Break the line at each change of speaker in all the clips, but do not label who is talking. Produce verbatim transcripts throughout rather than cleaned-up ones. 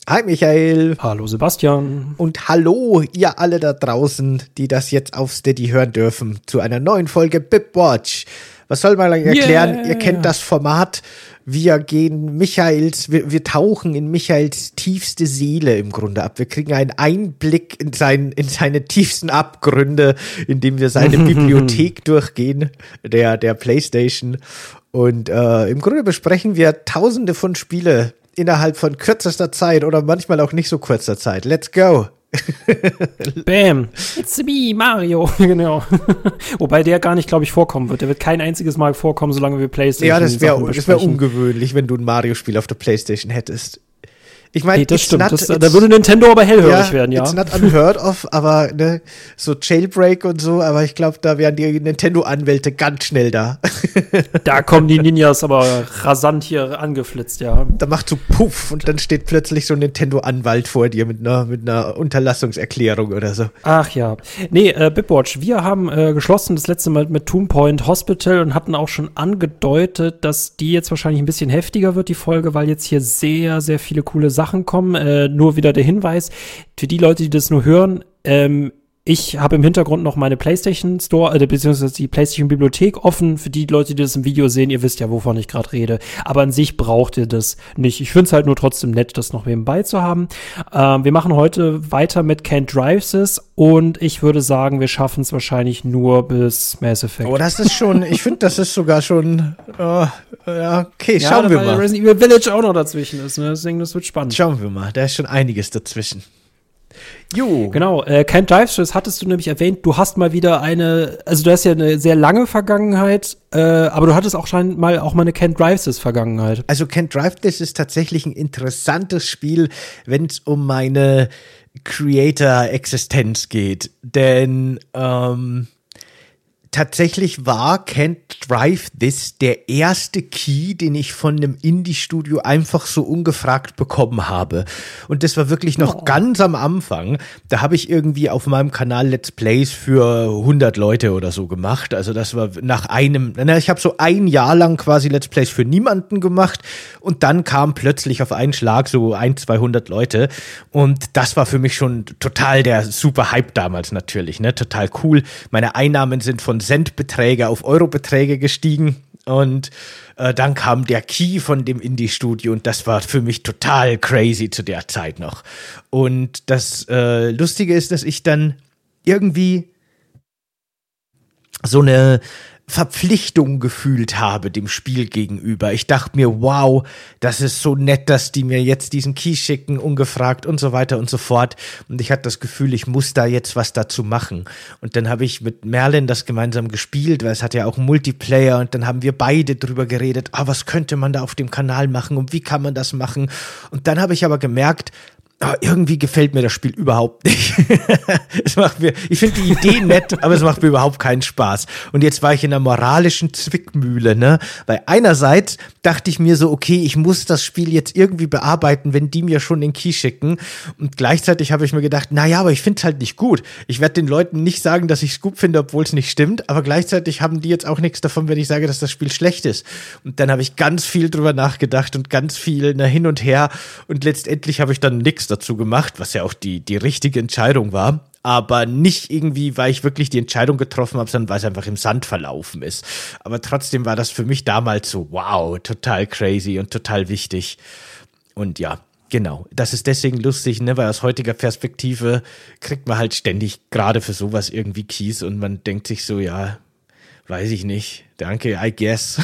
Hi Michael.
Hallo Sebastian.
Und hallo ihr alle da draußen, die das jetzt auf Steady hören dürfen, zu einer neuen Folge Bipwatch. Was soll man erklären? Yeah. Ihr kennt das Format. Wir gehen Michaels, wir, wir tauchen in Michaels tiefste Seele im Grunde ab. Wir kriegen einen Einblick in, sein, in seine tiefsten Abgründe, indem wir seine Bibliothek durchgehen, der, der PlayStation. Und äh, im Grunde besprechen wir tausende von Spiele innerhalb von kürzester Zeit oder manchmal auch nicht so kurzer Zeit. Let's go!
Bam! It's me, Mario! Genau. Wobei der gar nicht, glaube ich, vorkommen wird. Der wird kein einziges Mal vorkommen, solange wir PlayStation
Ja, das wäre das wär ungewöhnlich, wenn du ein Mario-Spiel auf der PlayStation hättest. Ich meine,
nee, das stimmt. Not, das, da würde Nintendo aber hellhörig ja, werden, ja.
It's not unheard of, aber ne, so Jailbreak und so, aber ich glaube, da wären die Nintendo-Anwälte ganz schnell da.
Da kommen die Ninjas aber rasant hier angeflitzt, ja.
Da macht so Puff und dann steht plötzlich so ein Nintendo-Anwalt vor dir mit einer, mit einer Unterlassungserklärung oder so.
Ach ja. Nee, äh, Bipwatch, wir haben äh, geschlossen das letzte Mal mit Toon Point Hospital und hatten auch schon angedeutet, dass die jetzt wahrscheinlich ein bisschen heftiger wird, die Folge, weil jetzt hier sehr, sehr viele coole Sachen kommen. Äh, nur wieder der Hinweis, für die Leute, die das nur hören, ähm, ich habe im Hintergrund noch meine PlayStation Store, äh, beziehungsweise die PlayStation Bibliothek offen. Für die Leute, die das im Video sehen, ihr wisst ja, wovon ich gerade rede. Aber an sich braucht ihr das nicht. Ich finde es halt nur trotzdem nett, das noch nebenbei zu haben. Ähm, wir machen heute weiter mit Can't Drive This und ich würde sagen, wir schaffen es wahrscheinlich nur bis Mass Effect.
Oh, das ist schon, ich finde, das ist sogar schon, oh, ja, okay, schauen ja, wir mal.
Resident Evil Village auch noch dazwischen ist, ne? Deswegen, das wird spannend.
Schauen wir mal, da ist schon einiges dazwischen. Jo.
Genau, äh, Can't Drive This hattest du nämlich erwähnt, du hast mal wieder eine, also du hast ja eine sehr lange Vergangenheit, äh, aber du hattest auch schon mal auch mal eine Can't Drive This Vergangenheit.
Also Can't Drive This ist tatsächlich ein interessantes Spiel, wenn es um meine Creator-Existenz geht, denn ähm, tatsächlich war Can't Drive This der erste Key, den ich von einem Indie-Studio einfach so ungefragt bekommen habe. Und das war wirklich noch oh. ganz am Anfang. Da habe ich irgendwie auf meinem Kanal Let's Plays für hundert Leute oder so gemacht. Also das war nach einem, na, ich habe so ein Jahr lang quasi Let's Plays für niemanden gemacht und dann kam plötzlich auf einen Schlag so ein, zweihundert Leute und das war für mich schon total der super Hype damals natürlich, ne, total cool. Meine Einnahmen sind von Centbeträge auf Eurobeträge gestiegen und äh, dann kam der Key von dem Indie-Studio und das war für mich total crazy zu der Zeit noch. Und das äh, Lustige ist, dass ich dann irgendwie so eine Verpflichtung gefühlt habe dem Spiel gegenüber. Ich dachte mir, wow, das ist so nett, dass die mir jetzt diesen Key schicken, ungefragt und so weiter und so fort. Und ich hatte das Gefühl, ich muss da jetzt was dazu machen. Und dann habe ich mit Merlin das gemeinsam gespielt, weil es hat ja auch einen Multiplayer und dann haben wir beide drüber geredet, ah, was könnte man da auf dem Kanal machen und wie kann man das machen? Und dann habe ich aber gemerkt, oh, irgendwie gefällt mir das Spiel überhaupt nicht. Es macht mir, ich finde die Idee nett, aber es macht mir überhaupt keinen Spaß. Und jetzt war ich in einer moralischen Zwickmühle, ne? Weil einerseits dachte ich mir so, okay, ich muss das Spiel jetzt irgendwie bearbeiten, wenn die mir schon den Key schicken. Und gleichzeitig habe ich mir gedacht, naja, aber ich finde es halt nicht gut. Ich werde den Leuten nicht sagen, dass ich es gut finde, obwohl es nicht stimmt. Aber gleichzeitig haben die jetzt auch nichts davon, wenn ich sage, dass das Spiel schlecht ist. Und dann habe ich ganz viel drüber nachgedacht und ganz viel ne, hin und her. Und letztendlich habe ich dann nichts dazu gemacht, was ja auch die, die richtige Entscheidung war, aber nicht irgendwie, weil ich wirklich die Entscheidung getroffen habe, sondern weil es einfach im Sand verlaufen ist. Aber trotzdem war das für mich damals so, wow, total crazy und total wichtig. Und ja, genau, das ist deswegen lustig, ne, weil aus heutiger Perspektive kriegt man halt ständig gerade für sowas irgendwie Keys und man denkt sich so, ja, weiß ich nicht, danke, I guess.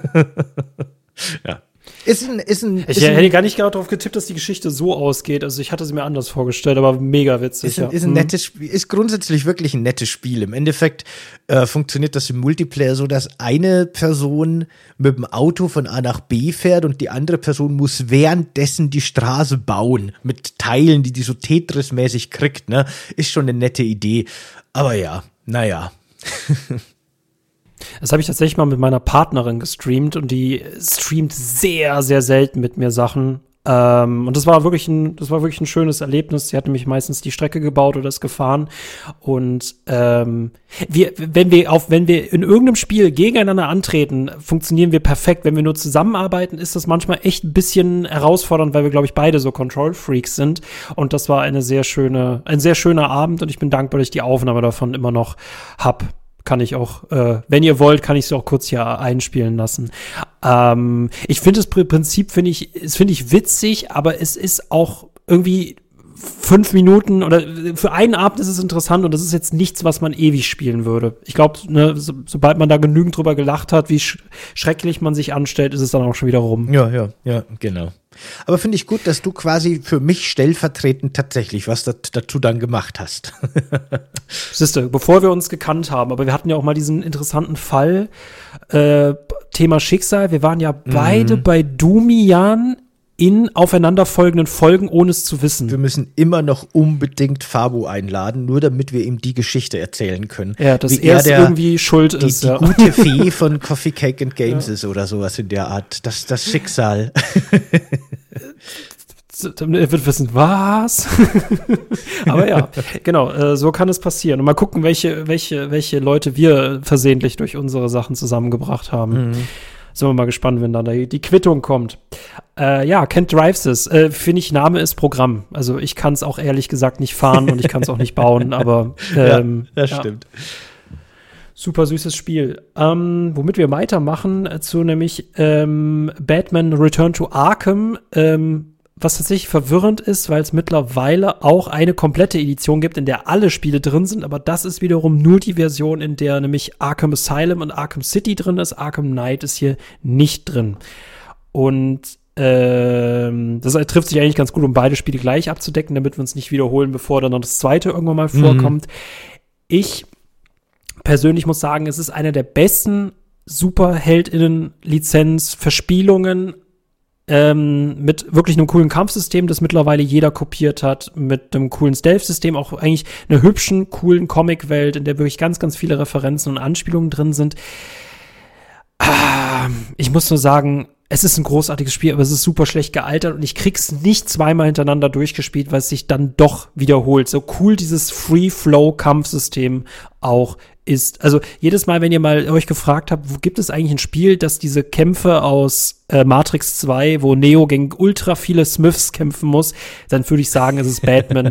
Ja. Ist ein, ist ein,
ich
ist
hätte
ein,
gar nicht genau darauf getippt, dass die Geschichte so ausgeht. Also ich hatte sie mir anders vorgestellt, aber mega witzig.
Ist ein,
ja.
ist ein nettes Spiel, ist grundsätzlich wirklich ein nettes Spiel. Im Endeffekt äh, funktioniert das im Multiplayer so, dass eine Person mit dem Auto von A nach B fährt und die andere Person muss währenddessen die Straße bauen mit Teilen, die die so Tetris-mäßig kriegt. Ne? Ist schon eine nette Idee. Aber ja, naja.
Das habe ich tatsächlich mal mit meiner Partnerin gestreamt und die streamt sehr, sehr selten mit mir Sachen. Ähm, und das war wirklich ein, das war wirklich ein schönes Erlebnis. Sie hat nämlich meistens die Strecke gebaut oder ist gefahren. Und ähm, wir, wenn wir auf, wenn wir in irgendeinem Spiel gegeneinander antreten, funktionieren wir perfekt. Wenn wir nur zusammenarbeiten, ist das manchmal echt ein bisschen herausfordernd, weil wir, glaube ich, beide so Control-Freaks sind. Und das war eine sehr schöne, ein sehr schöner Abend und ich bin dankbar, dass ich die Aufnahme davon immer noch hab. Kann ich auch, äh, wenn ihr wollt, kann ich sie auch kurz hier einspielen lassen. Ähm, ich finde das Prinzip, finde ich, es finde ich witzig, aber es ist auch irgendwie fünf Minuten oder für einen Abend ist es interessant und das ist jetzt nichts, was man ewig spielen würde. Ich glaube, ne, so, sobald man da genügend drüber gelacht hat, wie sch- schrecklich man sich anstellt, ist es dann auch schon wieder rum.
Ja, ja, ja, genau. Aber finde ich gut, dass du quasi für mich stellvertretend tatsächlich was dat, dazu dann gemacht hast.
Siehste, bevor wir uns gekannt haben, aber wir hatten ja auch mal diesen interessanten Fall, äh, Thema Schicksal. Wir waren ja beide mhm. bei Dumian in aufeinanderfolgenden Folgen, ohne es zu wissen.
Wir müssen immer noch unbedingt Fabu einladen, nur damit wir ihm die Geschichte erzählen können.
Ja, dass er der, irgendwie schuld
die,
ist.
Die
ja.
gute Fee von Coffee, Cake and Games
ja.
ist oder sowas in der Art. Das, das Schicksal.
Er wird wissen, was? Aber ja, genau, äh, so kann es passieren. Und mal gucken, welche, welche, welche Leute wir versehentlich durch unsere Sachen zusammengebracht haben. Mhm. Sind wir mal gespannt, wenn dann die, die Quittung kommt. Äh, ja, Kent Drives es. Äh, Finde ich, Name ist Programm. Also ich kann es auch ehrlich gesagt nicht fahren und ich kann es auch nicht bauen, aber ähm,
ja, das
ja.
stimmt.
Super süßes Spiel. Ähm, womit wir weitermachen, äh, zu nämlich ähm, Batman Return to Arkham, ähm, was tatsächlich verwirrend ist, weil es mittlerweile auch eine komplette Edition gibt, in der alle Spiele drin sind, aber das ist wiederum nur die Version, in der nämlich Arkham Asylum und Arkham City drin ist. Arkham Knight ist hier nicht drin. Und ähm, das trifft sich eigentlich ganz gut, um beide Spiele gleich abzudecken, damit wir uns nicht wiederholen, bevor dann noch das zweite irgendwann mal mhm. vorkommt. Ich persönlich muss sagen, es ist eine der besten Superheldinnen-Lizenz-Verspielungen Ähm, mit wirklich einem coolen Kampfsystem, das mittlerweile jeder kopiert hat, mit einem coolen Stealth-System, auch eigentlich einer hübschen, coolen Comic-Welt, in der wirklich ganz, ganz viele Referenzen und Anspielungen drin sind. Ah, ich muss nur sagen, es ist ein großartiges Spiel, aber es ist super schlecht gealtert und ich krieg's nicht zweimal hintereinander durchgespielt, weil es sich dann doch wiederholt. So cool dieses Free-Flow-Kampfsystem auch ist. Also jedes Mal, wenn ihr mal euch gefragt habt, wo gibt es eigentlich ein Spiel, das diese Kämpfe aus äh, Matrix zwei, wo Neo gegen ultra viele Smiths kämpfen muss, dann würde ich sagen, es ist Batman.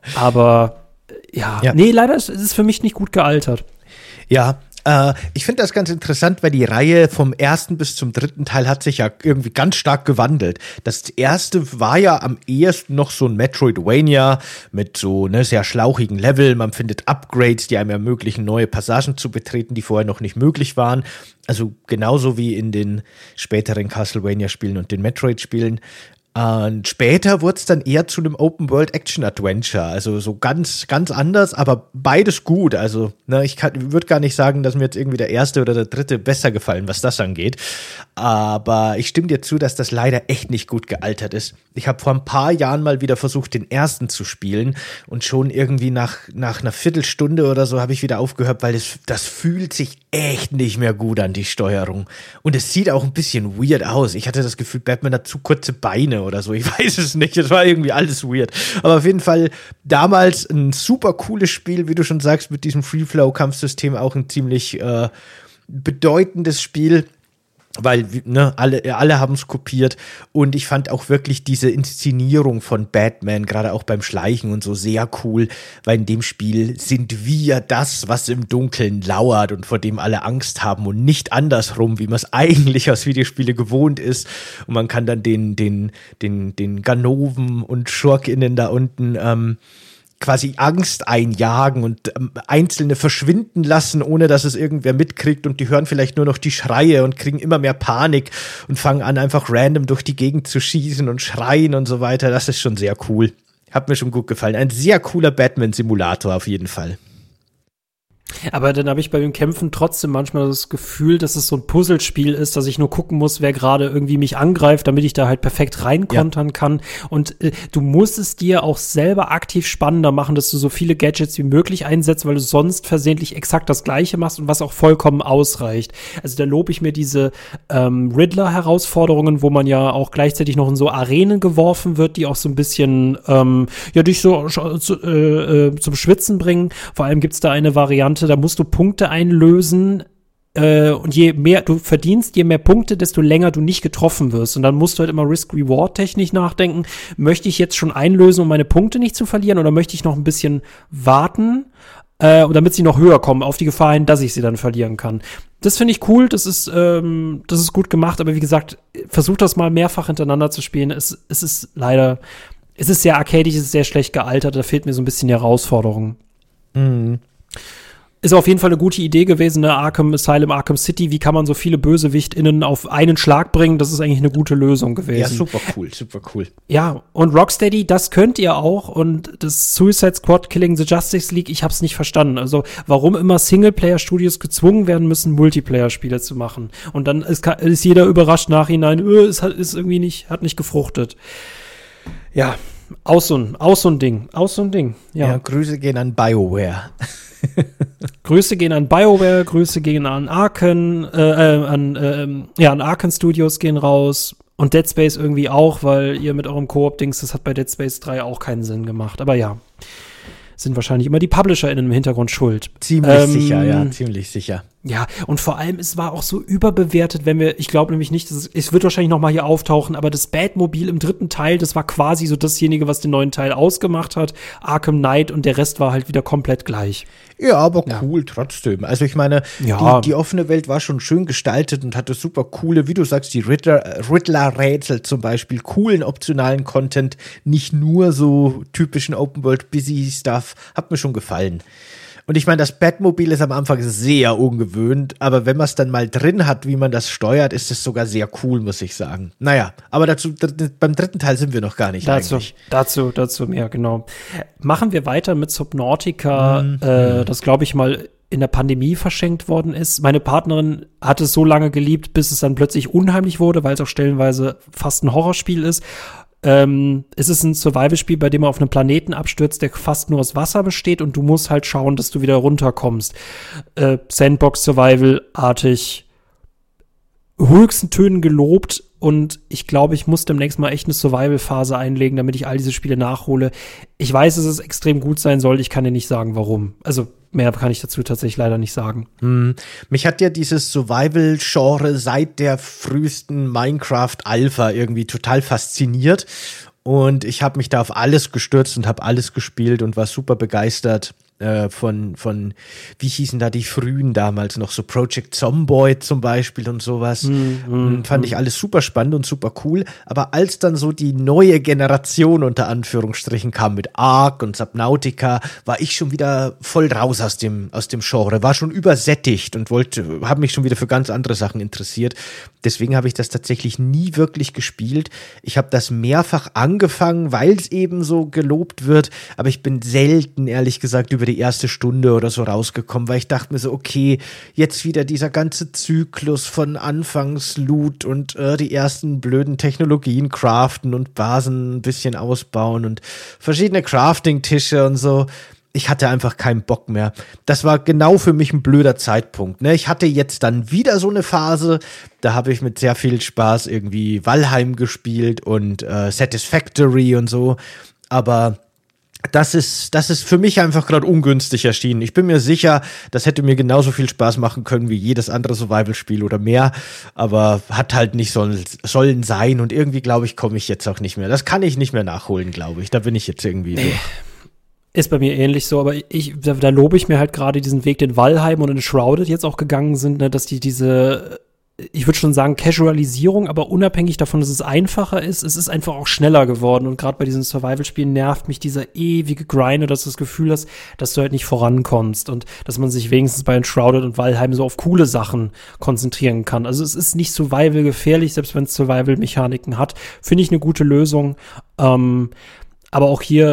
Aber äh, ja. ja, nee, leider ist es für mich nicht gut gealtert.
Ja, äh, ich finde das ganz interessant, weil die Reihe vom ersten bis zum dritten Teil hat sich ja irgendwie ganz stark gewandelt. Das erste war ja am ehesten noch so ein Metroidvania mit so ne, sehr schlauchigen Level. Man findet Upgrades, die einem ermöglichen, neue Passagen zu betreten, die vorher noch nicht möglich waren. Also genauso wie in den späteren Castlevania-Spielen und den Metroid-Spielen. Und später wurde es dann eher zu einem Open-World-Action-Adventure, also so ganz, ganz anders, aber beides gut. Also ne, ich würde gar nicht sagen, dass mir jetzt irgendwie der erste oder der dritte besser gefallen, was das angeht. Aber ich stimme dir zu, dass das leider echt nicht gut gealtert ist. Ich habe vor ein paar Jahren mal wieder versucht, den ersten zu spielen und schon irgendwie nach, nach einer Viertelstunde oder so habe ich wieder aufgehört, weil das, das fühlt sich echt nicht mehr gut an, die Steuerung. Und es sieht auch ein bisschen weird aus. Ich hatte das Gefühl, Batman hat zu kurze Beine oder so. Ich weiß es nicht. Es war irgendwie alles weird. Aber auf jeden Fall damals ein super cooles Spiel, wie du schon sagst, mit diesem Free-Flow-Kampfsystem auch ein ziemlich äh, bedeutendes Spiel. Weil ne, alle, alle haben es kopiert und ich fand auch wirklich diese Inszenierung von Batman, gerade auch beim Schleichen und so, sehr cool, weil in dem Spiel sind wir das, was im Dunkeln lauert und vor dem alle Angst haben und nicht andersrum, wie man es eigentlich aus Videospielen gewohnt ist. Und man kann dann den, den, den, den Ganoven und SchurkInnen da unten ähm, quasi Angst einjagen und ähm, Einzelne verschwinden lassen, ohne dass es irgendwer mitkriegt und die hören vielleicht nur noch die Schreie und kriegen immer mehr Panik und fangen an, einfach random durch die Gegend zu schießen und schreien und so weiter. Das ist schon sehr cool. Hat mir schon gut gefallen. Ein sehr cooler Batman-Simulator auf jeden Fall.
Aber dann habe ich bei den Kämpfen trotzdem manchmal das Gefühl, dass es so ein Puzzlespiel ist, dass ich nur gucken muss, wer gerade irgendwie mich angreift, damit ich da halt perfekt reinkontern ja. kann. Und äh, du musst es dir auch selber aktiv spannender machen, dass du so viele Gadgets wie möglich einsetzt, weil du sonst versehentlich exakt das Gleiche machst und was auch vollkommen ausreicht. Also da lobe ich mir diese ähm, Riddler-Herausforderungen, wo man ja auch gleichzeitig noch in so Arenen geworfen wird, die auch so ein bisschen ähm, ja dich so zu, äh, äh, zum Schwitzen bringen. Vor allem gibt's da eine Variante, da musst du Punkte einlösen äh, und je mehr du verdienst, je mehr Punkte, desto länger du nicht getroffen wirst. Und dann musst du halt immer Risk-Reward-technisch nachdenken. Möchte ich jetzt schon einlösen, um meine Punkte nicht zu verlieren, oder möchte ich noch ein bisschen warten, äh, damit sie noch höher kommen, auf die Gefahr hin, dass ich sie dann verlieren kann. Das finde ich cool, das ist, ähm, das ist gut gemacht, aber wie gesagt, versuch das mal mehrfach hintereinander zu spielen. Es, es ist leider, es ist sehr arcadisch, es ist sehr schlecht gealtert, da fehlt mir so ein bisschen die Herausforderung.
Mhm.
Ist auf jeden Fall eine gute Idee gewesen, ne? Arkham Asylum, Arkham City, wie kann man so viele BösewichtInnen auf einen Schlag bringen? Das ist eigentlich eine gute Lösung gewesen.
Ja, super cool, super cool.
Ja, und Rocksteady, das könnt ihr auch, und das Suicide Squad Killing the Justice League, ich hab's nicht verstanden. Also, warum immer Singleplayer-Studios gezwungen werden müssen, Multiplayer-Spiele zu machen. Und dann ist, ist jeder überrascht nachhinein, öh, es hat, ist irgendwie nicht, hat nicht gefruchtet. Ja, aus so ein, aus so ein Ding, aus so ein Ding. Ja,
ja, Grüße gehen an BioWare.
Grüße gehen an BioWare, Grüße gehen an Arken, äh, äh, an, äh, ja, an Arken Studios gehen raus und Dead Space irgendwie auch, weil ihr mit eurem Koop-Dings, das hat bei Dead Space drei auch keinen Sinn gemacht. Aber ja, sind wahrscheinlich immer die PublisherInnen im Hintergrund schuld.
Ziemlich
ähm,
sicher, ja, ziemlich sicher.
Ja, und vor allem, es war auch so überbewertet, wenn wir, ich glaube nämlich nicht, dass es, es wird wahrscheinlich noch mal hier auftauchen, aber das Batmobil im dritten Teil, das war quasi so dasjenige, was den neuen Teil ausgemacht hat, Arkham Knight, und der Rest war halt wieder komplett gleich.
Ja, aber
ja.
cool trotzdem. Also ich meine,
ja.
die, die offene Welt war schon schön gestaltet und hatte super coole, wie du sagst, die Riddler, Riddler-Rätsel zum Beispiel, coolen optionalen Content, nicht nur so typischen Open-World-Busy-Stuff, hat mir schon gefallen. Und ich meine, das Batmobil ist am Anfang sehr ungewöhnt, aber wenn man es dann mal drin hat, wie man das steuert, ist es sogar sehr cool, muss ich sagen. Naja, aber dazu, d- beim dritten Teil sind wir noch gar nicht
dazu,
eigentlich.
Dazu, dazu mehr, genau. Machen wir weiter mit Subnautica,
mhm.
äh, das glaube ich mal in der Pandemie verschenkt worden ist. Meine Partnerin hat es so lange geliebt, bis es dann plötzlich unheimlich wurde, weil es auch stellenweise fast ein Horrorspiel ist. Ähm, es ist ein Survival-Spiel, bei dem man auf einem Planeten abstürzt, der fast nur aus Wasser besteht, und du musst halt schauen, dass du wieder runterkommst. Äh, Sandbox-Survival-artig, höchsten Tönen gelobt, und ich glaube, ich muss demnächst mal echt eine Survival-Phase einlegen, damit ich all diese Spiele nachhole. Ich weiß, dass es extrem gut sein soll, ich kann dir nicht sagen, warum. Also mehr kann ich dazu tatsächlich leider nicht sagen.
Hm. Mich hat ja dieses Survival-Genre seit der frühesten Minecraft-Alpha irgendwie total fasziniert. Und ich habe mich da auf alles gestürzt und habe alles gespielt und war super begeistert äh, von, von, wie hießen da die frühen damals noch, so Project Zomboid zum Beispiel und sowas. Mm, mm, Fand mm. ich alles super spannend und super cool. Aber als dann so die neue Generation unter Anführungsstrichen kam mit Ark und Subnautica, war ich schon wieder voll raus aus dem, aus dem Genre, war schon übersättigt und wollte, habe mich schon wieder für ganz andere Sachen interessiert. Deswegen habe ich das tatsächlich nie wirklich gespielt. Ich habe das mehrfach angefangen, weil es eben so gelobt wird, aber ich bin selten, ehrlich gesagt, über die erste Stunde oder so rausgekommen, weil ich dachte mir so, okay, jetzt wieder dieser ganze Zyklus von Anfangsloot und äh, die ersten blöden Technologien craften und Basen ein bisschen ausbauen und verschiedene Crafting-Tische und so. Ich hatte einfach keinen Bock mehr. Das war genau für mich ein blöder Zeitpunkt. Ne? Ich hatte jetzt dann wieder so eine Phase, da habe ich mit sehr viel Spaß irgendwie Valheim gespielt und äh, Satisfactory und so, aber Das ist, das ist für mich einfach gerade ungünstig erschienen. Ich bin mir sicher, das hätte mir genauso viel Spaß machen können wie jedes andere Survival-Spiel oder mehr, aber hat halt nicht sollen, sollen sein, und irgendwie, glaube ich, komme ich jetzt auch nicht mehr. Das kann ich nicht mehr nachholen, glaube ich. Da bin ich jetzt irgendwie so.
Ist bei mir ähnlich so, aber ich, da, da lobe ich mir halt gerade diesen Weg, den Valheim und in Shrouded jetzt auch gegangen sind, ne, dass die diese, ich würde schon sagen, Casualisierung, aber unabhängig davon, dass es einfacher ist, es ist einfach auch schneller geworden. Und gerade bei diesen Survival-Spielen nervt mich dieser ewige Grind, dass du das Gefühl hast, dass du halt nicht vorankommst und dass man sich wenigstens bei Enshrouded und Valheim so auf coole Sachen konzentrieren kann. Also es ist nicht Survival gefährlich, selbst wenn es Survival-Mechaniken hat. Finde ich eine gute Lösung. Ähm, aber auch hier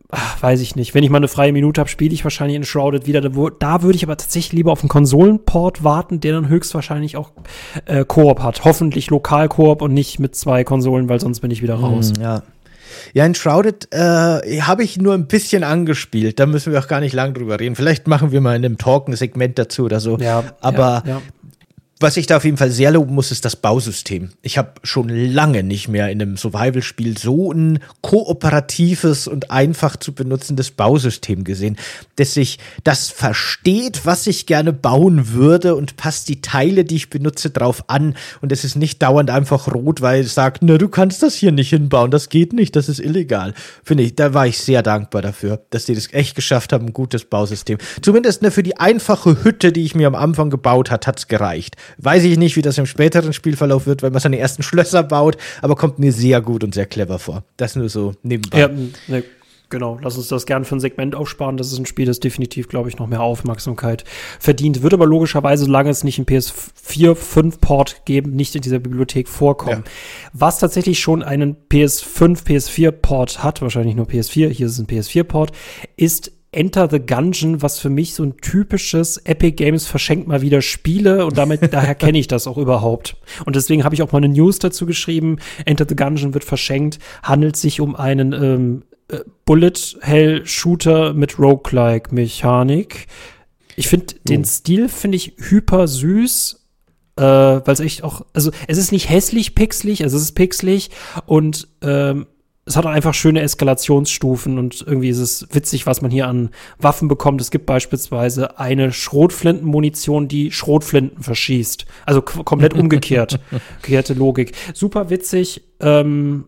ach, weiß ich nicht. Wenn ich mal eine freie Minute habe, spiele ich wahrscheinlich Enshrouded wieder. Da, da würde ich aber tatsächlich lieber auf einen Konsolenport warten, der dann höchstwahrscheinlich auch äh, Koop hat. Hoffentlich Lokal-Koop und nicht mit zwei Konsolen, weil sonst bin ich wieder raus.
Mm, ja. Ja, Enshrouded äh, habe ich nur ein bisschen angespielt. Da müssen wir auch gar nicht lang drüber reden. Vielleicht machen wir mal in einem Talk ein Segment dazu oder so.
Ja,
aber
ja, ja.
Was ich da auf jeden Fall sehr loben muss, ist das Bausystem. Ich habe schon lange nicht mehr in einem Survival-Spiel so ein kooperatives und einfach zu benutzendes Bausystem gesehen, dass sich das versteht, was ich gerne bauen würde und passt die Teile, die ich benutze, drauf an. Und es ist nicht dauernd einfach rot, weil es sagt, na, du kannst das hier nicht hinbauen, das geht nicht, das ist illegal. Finde ich, da war ich sehr dankbar dafür, dass die das echt geschafft haben, ein gutes Bausystem. Zumindest ne, für die einfache Hütte, die ich mir am Anfang gebaut hat, hat's gereicht. Weiß ich nicht, wie das im späteren Spielverlauf wird, weil man seine ersten Schlösser baut, aber kommt mir sehr gut und sehr clever vor. Das nur so nebenbei.
Ja, ne, genau. Lass uns das gerne für ein Segment aufsparen. Das ist ein Spiel, das definitiv, glaube ich, noch mehr Aufmerksamkeit verdient. Wird aber logischerweise, solange es nicht einen P S vier fünf Port geben, nicht in dieser Bibliothek vorkommen. Ja. Was tatsächlich schon einen P S fünf, P S vier Port hat, wahrscheinlich nur P S vier, hier ist es ein P S vier Port, ist Enter the Gungeon, was für mich so ein typisches Epic Games verschenkt mal wieder Spiele und damit daher kenne ich das auch überhaupt. Und deswegen habe ich auch mal eine News dazu geschrieben. Enter the Gungeon wird verschenkt, handelt sich um einen ähm, äh, Bullet-Hell-Shooter mit Roguelike-Mechanik. Ich finde oh. den Stil finde ich hyper süß, äh, weil es echt auch, also es ist nicht hässlich pixelig, also es ist pixelig und ähm, es hat auch einfach schöne Eskalationsstufen und irgendwie ist es witzig, was man hier an Waffen bekommt. Es gibt beispielsweise eine Schrotflintenmunition, die Schrotflinten verschießt. Also k- komplett umgekehrt. Umgekehrte Logik. Super witzig. Ähm,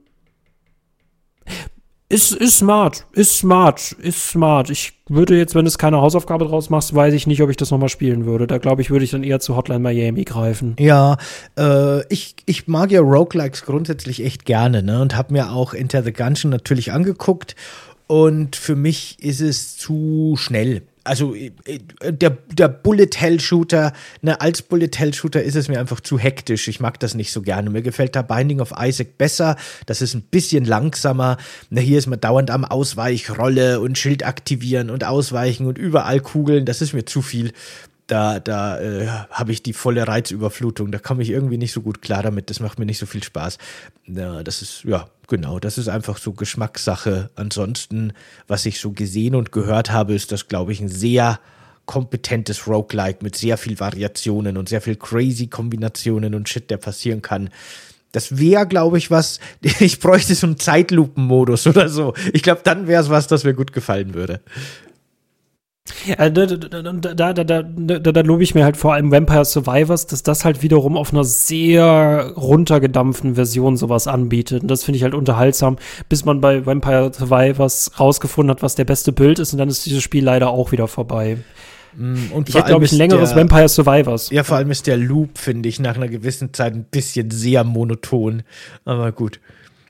ist, ist smart. Ist smart. Ist smart. Ich würde jetzt, wenn du keine Hausaufgabe draus machst, weiß ich nicht, ob ich das nochmal spielen würde. Da glaube ich, würde ich dann eher zu Hotline Miami greifen.
Ja, äh, ich, ich mag ja Roguelikes grundsätzlich echt gerne, ne? Und habe mir auch Enter the Gungeon natürlich angeguckt. Und für mich ist es zu schnell. Also der, der Bullet-Hell-Shooter, ne, als Bullet-Hell-Shooter ist es mir einfach zu hektisch. Ich mag das nicht so gerne. Mir gefällt da Binding of Isaac besser. Das ist ein bisschen langsamer. Ne, hier ist man dauernd am Ausweichrolle und Schild aktivieren und ausweichen und überall Kugeln. Das ist mir zu viel. Da, da äh, habe ich die volle Reizüberflutung. Da komme ich irgendwie nicht so gut klar damit. Das macht mir nicht so viel Spaß. Ja, das ist, ja, genau. Das ist einfach so Geschmackssache. Ansonsten, was ich so gesehen und gehört habe, ist das, glaube ich, ein sehr kompetentes Roguelike mit sehr viel Variationen und sehr viel crazy Kombinationen und Shit, der passieren kann. Das wäre, glaube ich, was, ich bräuchte so einen Zeitlupen-Modus oder so. Ich glaube, dann wäre es was, das mir gut gefallen würde.
Ja, da, da, da, da, da, da, da lobe ich mir halt vor allem Vampire Survivors, dass das halt wiederum auf einer sehr runtergedampften Version sowas anbietet. Und das finde ich halt unterhaltsam, bis man bei Vampire Survivors rausgefunden hat, was der beste Bild ist. Und dann ist dieses Spiel leider auch wieder vorbei. Und ich hätte, glaube ich, ein längeres der, Vampire Survivors.
Ja, vor allem ist der Loop, finde ich, nach einer gewissen Zeit ein bisschen sehr monoton. Aber gut.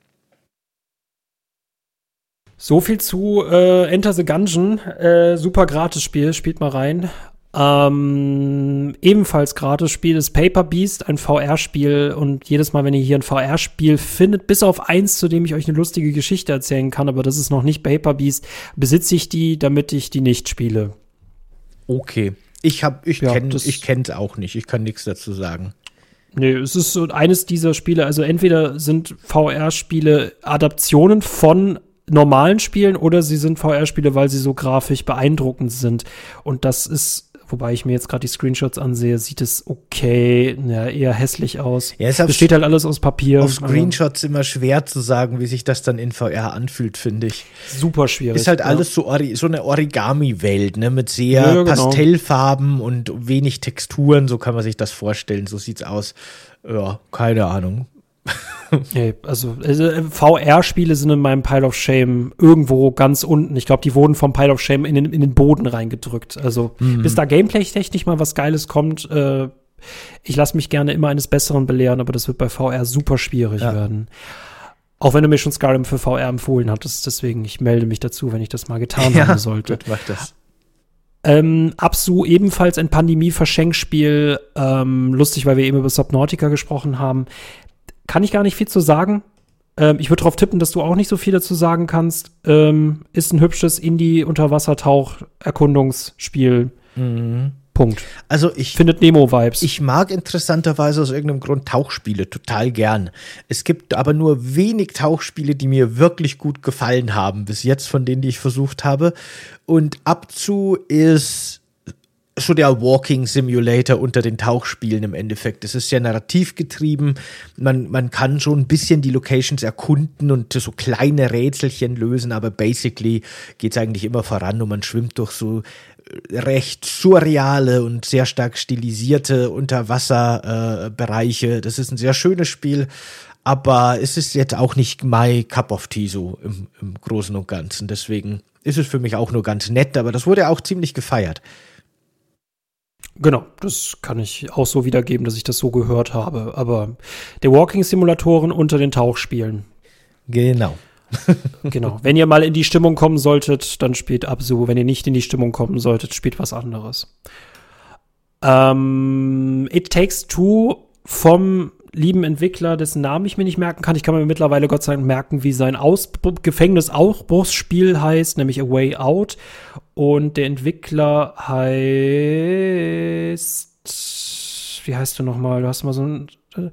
So viel zu äh, Enter the Gungeon. Äh, super Gratis-Spiel, spielt mal rein. Ähm, ebenfalls Gratis-Spiel ist Paper Beast, ein V R-Spiel. Und jedes Mal, wenn ihr hier ein V R-Spiel findet, bis auf eins, zu dem ich euch eine lustige Geschichte erzählen kann, aber das ist noch nicht Paper Beast, besitze ich die, damit ich die nicht spiele.
Okay. Ich, hab, ich
ja,
kenne ich kenn's auch nicht. Ich kann nichts dazu sagen.
Nee, es ist so eines dieser Spiele. Also entweder sind V R-Spiele Adaptionen von normalen Spielen oder sie sind V R-Spiele, weil sie so grafisch beeindruckend sind. Und das ist, wobei ich mir jetzt gerade die Screenshots ansehe, sieht es okay, ja, eher hässlich aus. Ja, es besteht halt alles aus Papier.
Auf Screenshots immer schwer zu sagen, wie sich das dann in V R anfühlt, finde ich.
Super schwierig.
Ist halt ja. alles so, ori- so eine Origami-Welt, ne, mit sehr ja, genau. Pastellfarben und wenig Texturen, so kann man sich das vorstellen, so sieht's aus. Ja, keine Ahnung.
Nee, also, also V R-Spiele sind in meinem Pile of Shame irgendwo ganz unten. Ich glaube, die wurden vom Pile of Shame in den, in den Boden reingedrückt. Also mhm. bis da Gameplay-technisch mal was Geiles kommt, äh, ich lasse mich gerne immer eines Besseren belehren, aber das wird bei V R super schwierig ja. werden. Auch wenn du mir schon Skyrim für V R empfohlen hattest, deswegen, ich melde mich dazu, wenn ich das mal getan ja, haben sollte.
Gut, mach das.
Ähm, Absu ebenfalls ein Pandemie-Verschenkspiel. Ähm, lustig, weil wir eben über Subnautica gesprochen haben. Kann ich gar nicht viel zu sagen. Ähm, ich würde darauf tippen, dass du auch nicht so viel dazu sagen kannst. Ähm, ist ein hübsches Indie-Unterwassertauch-Erkundungsspiel.
Mhm.
Punkt.
Also ich
findet Nemo-Vibes.
Ich mag interessanterweise aus irgendeinem Grund Tauchspiele total gern. Es gibt aber nur wenig Tauchspiele, die mir wirklich gut gefallen haben, bis jetzt von denen, die ich versucht habe. Und Abzu ist so der Walking Simulator unter den Tauchspielen im Endeffekt. Es ist sehr narrativ getrieben. Man, man kann schon ein bisschen die Locations erkunden und so kleine Rätselchen lösen, aber basically geht es eigentlich immer voran und man schwimmt durch so recht surreale und sehr stark stilisierte Unterwasserbereiche. Äh, das ist ein sehr schönes Spiel, aber es ist jetzt auch nicht my cup of tea so im, im Großen und Ganzen. Deswegen ist es für mich auch nur ganz nett, aber das wurde auch ziemlich gefeiert.
Genau, das kann ich auch so wiedergeben, dass ich das so gehört habe. Aber der Walking-Simulatoren unter den Tauchspielen.
Genau.
Genau. Wenn ihr mal in die Stimmung kommen solltet, dann spielt Abzu. Wenn ihr nicht in die Stimmung kommen solltet, spielt was anderes. Ähm, It Takes Two vom lieben Entwickler, dessen Namen ich mir nicht merken kann. Ich kann mir mittlerweile Gott sei Dank merken, wie sein Ausbruch- Gefängnisausbruchsspiel heißt, nämlich A Way Out. Und der Entwickler heißt, wie heißt du nochmal? Du hast mal so ein,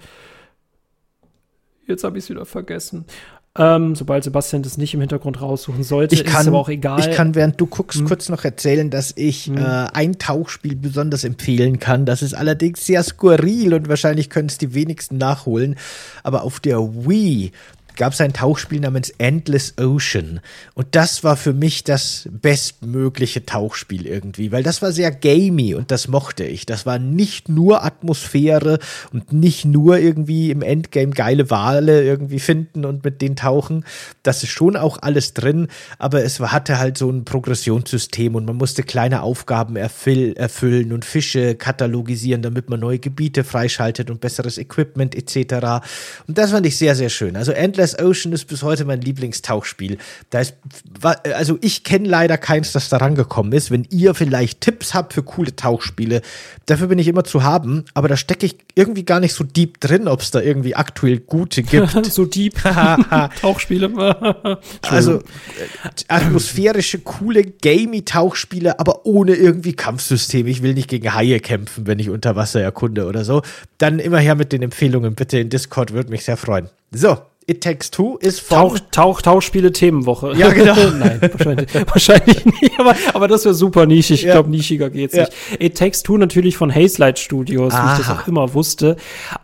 jetzt habe ich es wieder vergessen. Ähm, sobald Sebastian das nicht im Hintergrund raussuchen sollte,
ich kann,
ist aber auch egal.
Ich kann, während du guckst, hm. kurz noch erzählen, dass ich hm. äh, ein Tauchspiel besonders empfehlen kann. Das ist allerdings sehr skurril und wahrscheinlich können es die wenigsten nachholen. Aber auf der Wii gab es ein Tauchspiel namens Endless Ocean. Und das war für mich das bestmögliche Tauchspiel irgendwie, weil das war sehr gamey und das mochte ich. Das war nicht nur Atmosphäre und nicht nur irgendwie im Endgame geile Wale irgendwie finden und mit denen tauchen. Das ist schon auch alles drin, aber es hatte halt so ein Progressionssystem und man musste kleine Aufgaben erfüll- erfüllen und Fische katalogisieren, damit man neue Gebiete freischaltet und besseres Equipment et cetera. Und das fand ich sehr, sehr schön. Also Endless Ocean ist bis heute mein Lieblingstauchspiel. Da ist, also ich kenne leider keins, das da rangekommen ist. Wenn ihr vielleicht Tipps habt für coole Tauchspiele, dafür bin ich immer zu haben, aber da stecke ich irgendwie gar nicht so deep drin, ob es da irgendwie aktuell gute gibt.
So deep Tauchspiele.
Also atmosphärische, coole, gamey Tauchspiele, aber ohne irgendwie Kampfsystem. Ich will nicht gegen Haie kämpfen, wenn ich unter Wasser erkunde oder so. Dann immer her mit den Empfehlungen bitte in Discord, würde mich sehr freuen. So. It Takes Two ist von
Tauch, Tauch, Tauchspiele-Themenwoche.
Ja, genau.
Nein, wahrscheinlich, wahrscheinlich nicht, aber, aber das wäre super nischig. Ich
ja.
glaube, nischiger geht's ja. nicht. It Takes Two natürlich von Hazelight Studios,
Aha.
wie ich das auch immer wusste.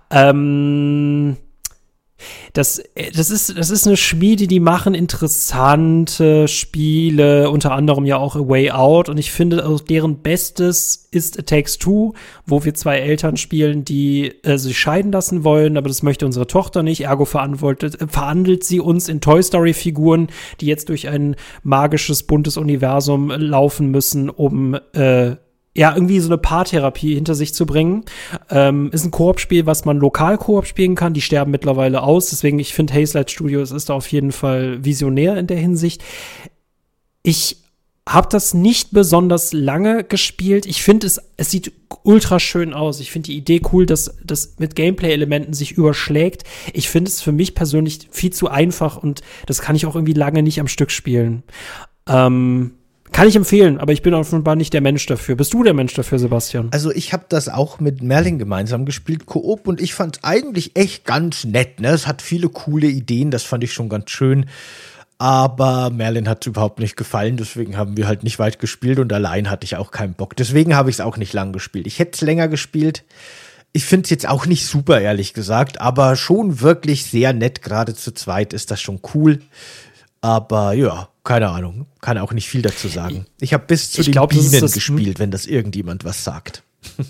Ähm, das, das ist, das ist eine Schmiede, die machen interessante Spiele, unter anderem ja auch A Way Out. Und ich finde, auch deren Bestes ist It Takes Two, wo wir zwei Eltern spielen, die äh, sich scheiden lassen wollen, aber das möchte unsere Tochter nicht. Ergo verantwortet, äh, verhandelt sie uns in Toy Story-Figuren, die jetzt durch ein magisches, buntes Universum laufen müssen, um äh, ja, irgendwie so eine Paartherapie hinter sich zu bringen. Ähm, ist ein Koop-Spiel, was man lokal Koop spielen kann. Die sterben mittlerweile aus. Deswegen, ich finde, Hazelight Studios ist da auf jeden Fall visionär in der Hinsicht. Ich habe das nicht besonders lange gespielt. Ich finde, es, es sieht ultra schön aus. Ich finde die Idee cool, dass das mit Gameplay-Elementen sich überschlägt. Ich finde es für mich persönlich viel zu einfach und das kann ich auch irgendwie lange nicht am Stück spielen. Ähm, Kann ich empfehlen, aber ich bin offenbar nicht der Mensch dafür. Bist du der Mensch dafür, Sebastian?
Also ich habe das auch mit Merlin gemeinsam gespielt, Koop, und ich fand es eigentlich echt ganz nett. Ne? Es hat viele coole Ideen, das fand ich schon ganz schön. Aber Merlin hat es überhaupt nicht gefallen, deswegen haben wir halt nicht weit gespielt und allein hatte ich auch keinen Bock. Deswegen habe ich es auch nicht lang gespielt. Ich hätte es länger gespielt. Ich finde es jetzt auch nicht super, ehrlich gesagt, aber schon wirklich sehr nett. Gerade zu zweit ist das schon cool. Aber ja, keine Ahnung, kann auch nicht viel dazu sagen. Ich habe bis zu ich den glaub, Bienen das gespielt, wenn das irgendjemand was sagt.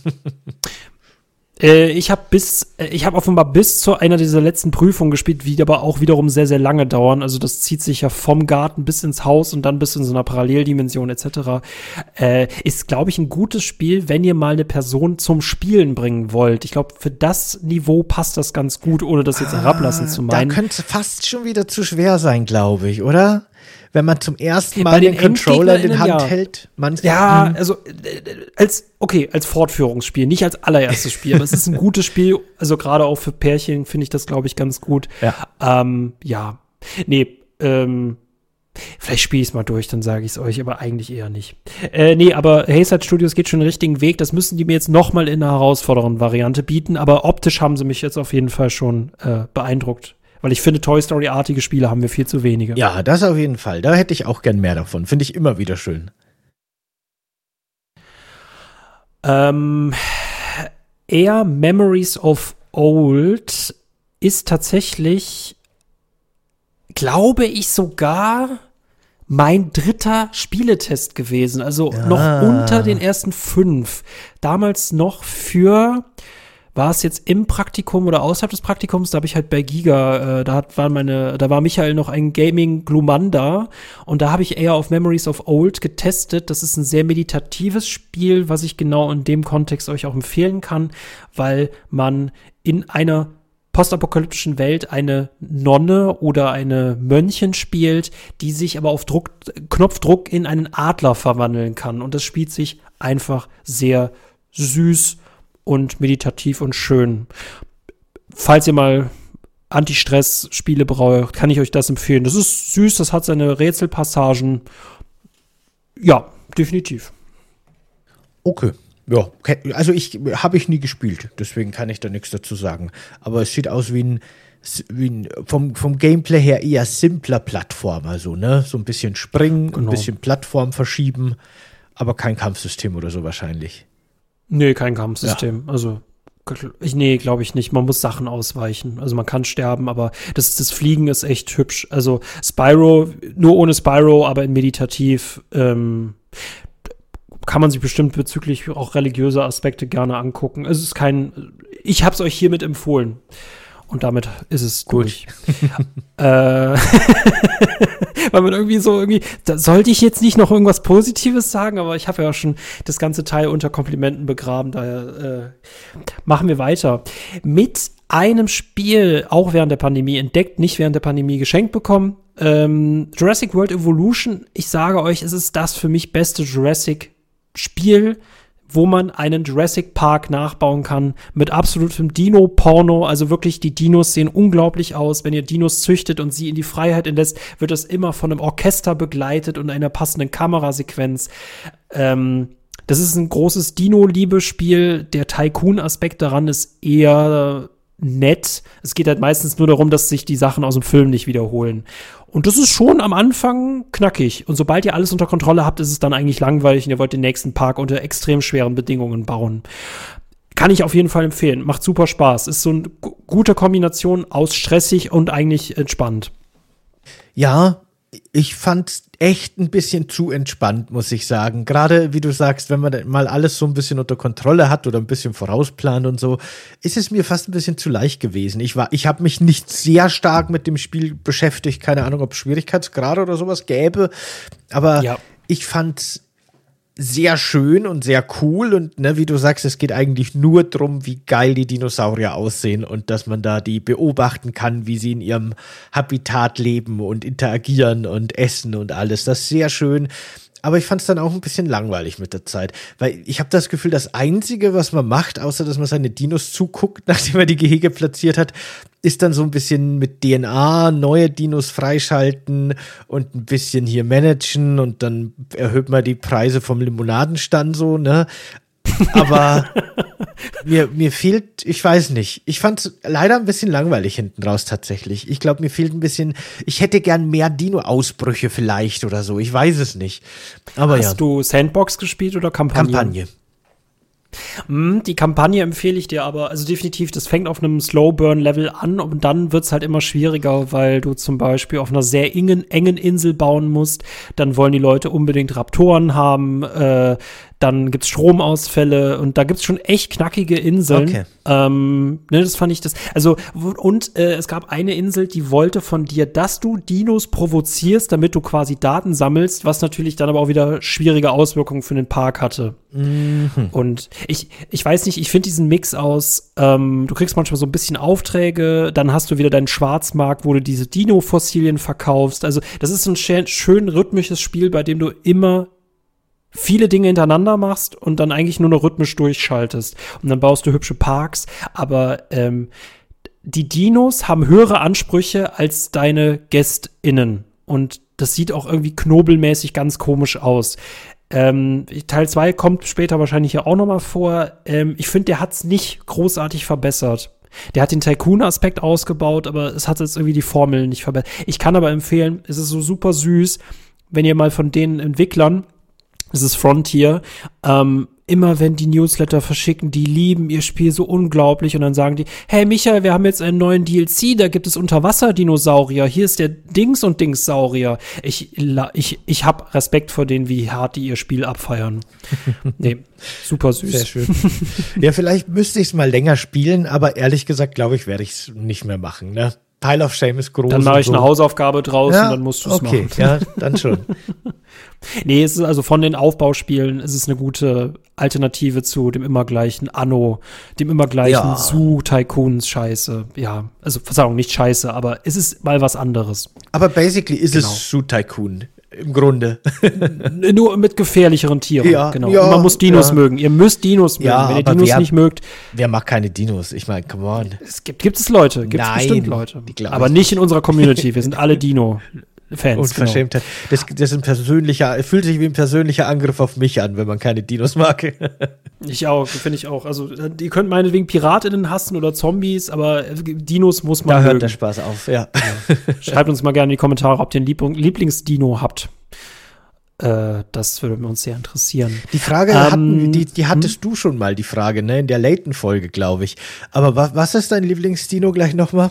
äh, ich habe bis, äh, ich habe offenbar bis zu einer dieser letzten Prüfungen gespielt, die aber auch wiederum sehr, sehr lange dauern. Also das zieht sich ja vom Garten bis ins Haus und dann bis in so einer Paralleldimension et cetera. Äh, ist, glaube ich, ein gutes Spiel, wenn ihr mal eine Person zum Spielen bringen wollt. Ich glaube, für das Niveau passt das ganz gut, ohne das jetzt herablassen zu meinen.
Da könnte es fast schon wieder zu schwer sein, glaube ich, oder? wenn man zum ersten Mal den, den Controller in den Hand ja. hält.
Manchmal, ja, mh. also äh, als okay, als Fortführungsspiel, nicht als allererstes Spiel, aber es ist ein gutes Spiel, also gerade auch für Pärchen finde ich das, glaube ich, ganz gut. Ja, ähm, ja. nee, ähm, vielleicht spiele ich es mal durch, dann sage ich es euch, aber eigentlich eher nicht. Äh, nee, aber Hayside Studios geht schon den richtigen Weg. Das müssen die mir jetzt noch mal in einer herausfordernden Variante bieten. Aber optisch haben sie mich jetzt auf jeden Fall schon äh, beeindruckt. Weil ich finde, Toy Story-artige Spiele haben wir viel zu wenige.
Ja, das auf jeden Fall. Da hätte ich auch gern mehr davon. Finde ich immer wieder schön.
Ähm, eher Memories of Old ist tatsächlich, glaube ich, sogar mein dritter Spieletest gewesen. Also ah. noch unter den ersten fünf. Damals noch für, war es jetzt im Praktikum oder außerhalb des Praktikums, da habe ich halt bei Giga, äh, da hat, waren meine, da war Michael noch ein Gaming-Glumanda und da habe ich eher auf Memories of Old getestet. Das ist ein sehr meditatives Spiel, was ich genau in dem Kontext euch auch empfehlen kann, weil man in einer postapokalyptischen Welt eine Nonne oder eine Mönchin spielt, die sich aber auf Druck, Knopfdruck in einen Adler verwandeln kann. Und das spielt sich einfach sehr süß und meditativ und schön. Falls ihr mal Anti-Stress-Spiele braucht, kann ich euch das empfehlen. Das ist süß, das hat seine Rätselpassagen. Ja, definitiv.
Okay. Ja, also ich habe ich nie gespielt, deswegen kann ich da nichts dazu sagen. Aber es sieht aus wie ein, wie ein vom, vom Gameplay her eher simpler Plattformer, so, ne? So ein bisschen springen, genau. Ein bisschen Plattform verschieben, aber kein Kampfsystem oder so wahrscheinlich.
Nee, kein Kampfsystem. Ja. Also, ich, nee, glaube ich nicht. Man muss Sachen ausweichen. Also man kann sterben, aber das, das Fliegen ist echt hübsch. Also Spyro, nur ohne Spyro, aber in meditativ, ähm, kann man sich bestimmt bezüglich auch religiöser Aspekte gerne angucken. Es ist kein, ich habe es euch hiermit empfohlen. Und damit ist es
gut.
Durch. äh, weil man irgendwie so irgendwie, da sollte ich jetzt nicht noch irgendwas Positives sagen, aber ich habe ja schon das ganze Teil unter Komplimenten begraben, daher äh, machen wir weiter. Mit einem Spiel, auch während der Pandemie entdeckt, nicht während der Pandemie geschenkt bekommen, ähm, Jurassic World Evolution. Ich sage euch, es ist das für mich beste Jurassic Spiel, wo man einen Jurassic Park nachbauen kann mit absolutem Dino-Porno. Also wirklich, die Dinos sehen unglaublich aus. Wenn ihr Dinos züchtet und sie in die Freiheit entlässt, wird das immer von einem Orchester begleitet und einer passenden Kamerasequenz. Ähm, das ist ein großes Dino-Liebespiel. Der Tycoon-Aspekt daran ist eher nett. Es geht halt meistens nur darum, dass sich die Sachen aus dem Film nicht wiederholen. Und das ist schon am Anfang knackig. Und sobald ihr alles unter Kontrolle habt, ist es dann eigentlich langweilig und ihr wollt den nächsten Park unter extrem schweren Bedingungen bauen. Kann ich auf jeden Fall empfehlen. Macht super Spaß. Ist so eine g- gute Kombination aus stressig und eigentlich entspannt.
Ja, ich fand's echt ein bisschen zu entspannt, muss ich sagen. Gerade, wie du sagst, wenn man mal alles so ein bisschen unter Kontrolle hat oder ein bisschen vorausplant und so, ist es mir fast ein bisschen zu leicht gewesen. Ich war, ich habe mich nicht sehr stark mit dem Spiel beschäftigt. Keine Ahnung, ob es Schwierigkeitsgrade oder sowas gäbe. Aber ja. Ich fand's sehr schön und sehr cool und ne, wie du sagst, es geht eigentlich nur darum, wie geil die Dinosaurier aussehen und dass man da die beobachten kann, wie sie in ihrem Habitat leben und interagieren und essen und alles. Das ist sehr schön. Aber ich fand es dann auch ein bisschen langweilig mit der Zeit, weil ich habe das Gefühl, das Einzige, was man macht, außer dass man seine Dinos zuguckt, nachdem er die Gehege platziert hat, ist dann so ein bisschen mit D N A neue Dinos freischalten und ein bisschen hier managen und dann erhöht man die Preise vom Limonadenstand so, ne? Aber mir, mir fehlt, ich weiß nicht, ich fand es leider ein bisschen langweilig hinten raus tatsächlich. Ich glaube, mir fehlt ein bisschen, ich hätte gern mehr Dino-Ausbrüche vielleicht oder so, ich weiß es nicht. Aber
Hast
ja.
du Sandbox gespielt oder Kampagne?
Kampagne.
Die Kampagne empfehle ich dir aber, also definitiv, das fängt auf einem Slow-Burn-Level an und dann wird's halt immer schwieriger, weil du zum Beispiel auf einer sehr engen, engen Insel bauen musst, dann wollen die Leute unbedingt Raptoren haben, äh, Dann gibt's Stromausfälle und da gibt's schon echt knackige Inseln.
Okay.
Ähm, ne, das fand ich das. Also, und äh, es gab eine Insel, die wollte von dir, dass du Dinos provozierst, damit du quasi Daten sammelst, was natürlich dann aber auch wieder schwierige Auswirkungen für den Park hatte.
Mhm.
Und ich, ich weiß nicht, ich finde diesen Mix aus, ähm, du kriegst manchmal so ein bisschen Aufträge, dann hast du wieder deinen Schwarzmarkt, wo du diese Dino-Fossilien verkaufst. Also, das ist ein schön, schön rhythmisches Spiel, bei dem du immer viele Dinge hintereinander machst und dann eigentlich nur noch rhythmisch durchschaltest. Und dann baust du hübsche Parks, aber ähm, die Dinos haben höhere Ansprüche als deine GästInnen. Und das sieht auch irgendwie knobelmäßig ganz komisch aus. Ähm, Teil zwei kommt später wahrscheinlich ja auch noch mal vor. Ähm, ich finde, der hat's nicht großartig verbessert. Der hat den Tycoon-Aspekt ausgebaut, aber es hat jetzt irgendwie die Formel nicht verbessert. Ich kann aber empfehlen, es ist so super süß, wenn ihr mal von den Entwicklern, das ist Frontier, ähm, immer wenn die Newsletter verschicken, die lieben ihr Spiel so unglaublich und dann sagen die, hey Michael, wir haben jetzt einen neuen D L C, da gibt es Unterwasser-Dinosaurier, hier ist der Dings und Dings-Saurier. Ich, ich, ich hab Respekt vor denen, wie hart die ihr Spiel abfeiern. Nee, super süß.
Sehr schön. Ja, vielleicht müsste ich es mal länger spielen, aber ehrlich gesagt, glaube ich, werde ich es nicht mehr machen, ne? Pile of Shame ist groß.
Dann mache ich
so.
eine Hausaufgabe draus
Ja,
und dann musst du es
okay,
machen.
ja, dann schon.
Nee, es ist also von den Aufbauspielen ist es eine gute Alternative zu dem immer gleichen Anno, dem immer gleichen
Ja.
Zoo-Tycoons Scheiße. Ja, also Verzeihung, nicht Scheiße, aber es ist mal was anderes.
Aber basically ist
Genau.
es Shoot Tycoon im Grunde.
Nur mit gefährlicheren Tieren.
Ja,
genau.
ja,
Und man muss Dinos
ja.
mögen. Ihr müsst Dinos mögen.
Ja,
Wenn ihr
aber
Dinos
wer-
nicht mögt,
Wer mag keine Dinos? Ich meine, come on.
es gibt, gibt es Leute, gibt es
Nein,
bestimmt Leute.
die glaub
Aber
ich
nicht in unserer Community. Wir sind alle Dino-Fans. Genau.
Unverschämtheit. Das, das ist ein persönlicher, fühlt sich wie ein persönlicher Angriff auf mich an, wenn man keine Dinos mag.
Ich auch, finde ich auch. Also, äh, ihr könnt meinetwegen PiratInnen hassen oder Zombies, aber äh, Dinos muss man
Da hört
mögen.
der Spaß auf, ja.
Schreibt uns mal gerne in die Kommentare, ob ihr einen Liebling- Lieblingsdino habt. Äh, das würde uns sehr interessieren.
Die Frage
Ähm,
hatten, die, die hattest du schon mal, die Frage, ne, in der Layton-Folge, glaube ich. Aber wa, was ist dein Lieblingsdino gleich nochmal?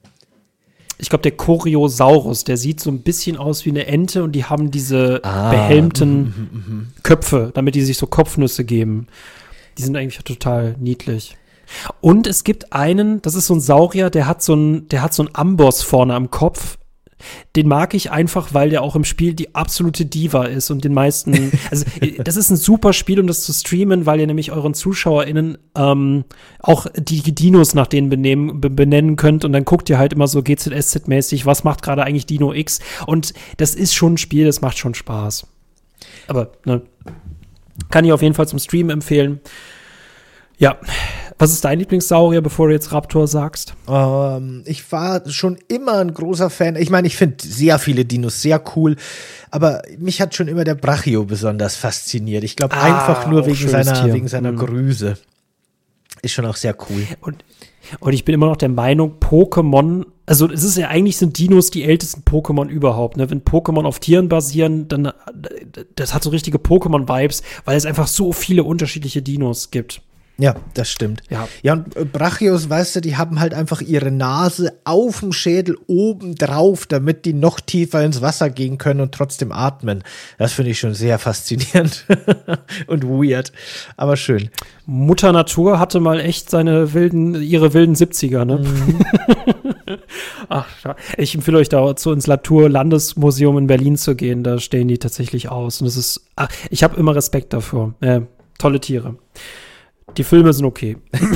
Ich glaube, der Choriosaurus, der sieht so ein bisschen aus wie eine Ente und die haben diese
Ah,
behelmten Köpfe, damit die sich so Kopfnüsse geben. Die sind eigentlich total niedlich. Und es gibt einen, das ist so ein Saurier, der hat so ein, der hat so einen Amboss vorne am Kopf. Den mag ich einfach, weil der auch im Spiel die absolute Diva ist und den meisten, also das ist ein super Spiel, um das zu streamen, weil ihr nämlich euren ZuschauerInnen ähm, auch die Dinos nach denen benehmen, be- benennen könnt und dann guckt ihr halt immer so G Z S Z-mäßig, was macht gerade eigentlich Dino X und das ist schon ein Spiel, das macht schon Spaß. Aber, ne, kann ich auf jeden Fall zum Streamen empfehlen. Ja, was ist dein Lieblingssaurier, bevor du jetzt Raptor sagst?
Ähm, ich war schon immer ein großer Fan. Ich meine, ich finde sehr viele Dinos sehr cool, aber mich hat schon immer der Brachio besonders fasziniert. Ich glaube
Ah,
einfach nur
auch
wegen
schönes
seiner,
Tier.
wegen seiner
Mhm.
Größe. Ist schon auch sehr cool.
Und, und ich bin immer noch der Meinung, Pokémon, also es ist ja eigentlich sind Dinos die ältesten Pokémon überhaupt. Ne? Wenn Pokémon auf Tieren basieren, dann das hat so richtige Pokémon-Vibes, weil es einfach so viele unterschiedliche Dinos gibt.
Ja, das stimmt.
Ja.
Ja, und äh, Brachios, weißt du, die haben halt einfach ihre Nase auf dem Schädel oben drauf, damit die noch tiefer ins Wasser gehen können und trotzdem atmen. Das finde ich schon sehr faszinierend und weird, aber schön.
Mutter Natur hatte mal echt seine wilden, ihre wilden siebziger, ne?
Mhm.
Ach, ja. Ich empfehle euch dazu ins Naturlandesmuseum in Berlin zu gehen, da stehen die tatsächlich aus. Und das ist, ach, ich habe immer Respekt davor. Äh, tolle Tiere. Die Filme sind okay.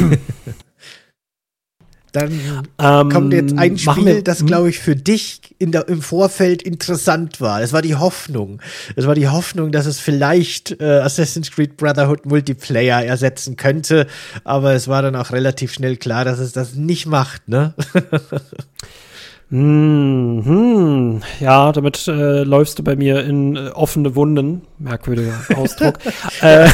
Dann
Ähm,
kommt jetzt ein
machen
Spiel,
wir-
das,
hm?
glaube ich, für dich in der, im Vorfeld interessant war. Es war die Hoffnung. Es war die Hoffnung, dass es vielleicht äh, Assassin's Creed Brotherhood Multiplayer ersetzen könnte. Aber es war dann auch relativ schnell klar, dass es das nicht macht, ne?
Mhm. Ja, damit äh, läufst du bei mir in äh, offene Wunden. Merkwürdiger Ausdruck. äh,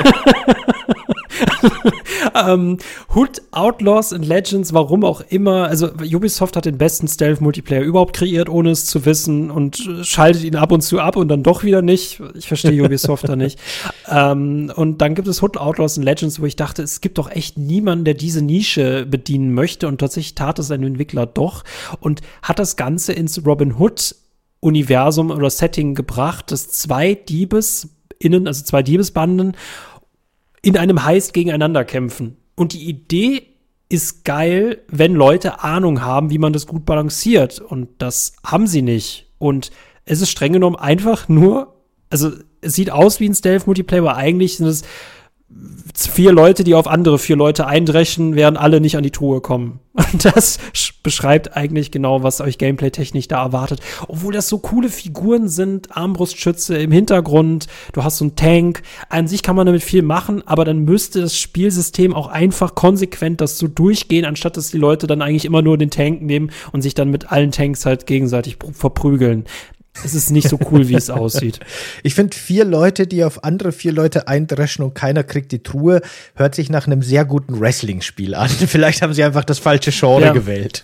ähm, Hood, Outlaws and Legends, warum auch immer. Also Ubisoft hat den besten Stealth-Multiplayer überhaupt kreiert, ohne es zu wissen und äh, schaltet ihn ab und zu ab und dann doch wieder nicht. Ich verstehe Ubisoft da nicht. Ähm, und dann gibt es Hood, Outlaws and Legends, wo ich dachte, es gibt doch echt niemanden, der diese Nische bedienen möchte und tatsächlich tat es ein Entwickler doch und hat das Ganze ins Robin Hood Universum oder Setting gebracht, des zwei Diebes DiebesräuberInnen, also zwei Diebesbanden, in einem Heist gegeneinander kämpfen. Und die Idee ist geil, wenn Leute Ahnung haben, wie man das gut balanciert. Und das haben sie nicht. Und es ist streng genommen einfach nur, also es sieht aus wie ein Stealth-Multiplayer, aber eigentlich sind es vier Leute, die auf andere vier Leute eindreschen, während alle nicht an die Truhe kommen. Und das beschreibt eigentlich genau, was euch gameplay-technisch da erwartet. Obwohl das so coole Figuren sind, Armbrustschütze im Hintergrund, du hast so einen Tank. An sich kann man damit viel machen, aber dann müsste das Spielsystem auch einfach konsequent das so durchgehen, anstatt dass die Leute dann eigentlich immer nur den Tank nehmen und sich dann mit allen Tanks halt gegenseitig verprügeln. Es ist nicht so cool, wie es aussieht.
Ich finde, vier Leute, die auf andere vier Leute eindreschen und keiner kriegt die Truhe, hört sich nach einem sehr guten Wrestling-Spiel an. Vielleicht haben sie einfach das falsche Genre ja. gewählt.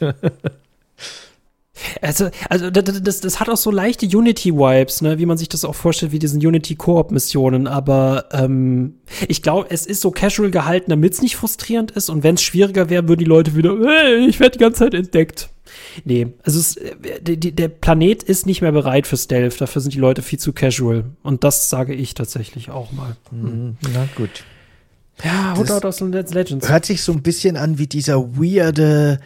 Also, also das, das, das hat auch so leichte Unity-Vibes, ne, wie man sich das auch vorstellt, wie diesen Unity-Koop-Missionen. Aber ähm, ich glaube, es ist so casual gehalten, damit es nicht frustrierend ist. Und wenn es schwieriger wäre, würden die Leute wieder, hey, ich werde die ganze Zeit entdeckt. Nee, also es, die, die, der Planet ist nicht mehr bereit für Stealth. Dafür sind die Leute viel zu casual. Und das sage ich tatsächlich auch mal.
Mhm. Na gut.
Ja, hundert aus Legends.
Hört sich so ein bisschen an wie dieser weirde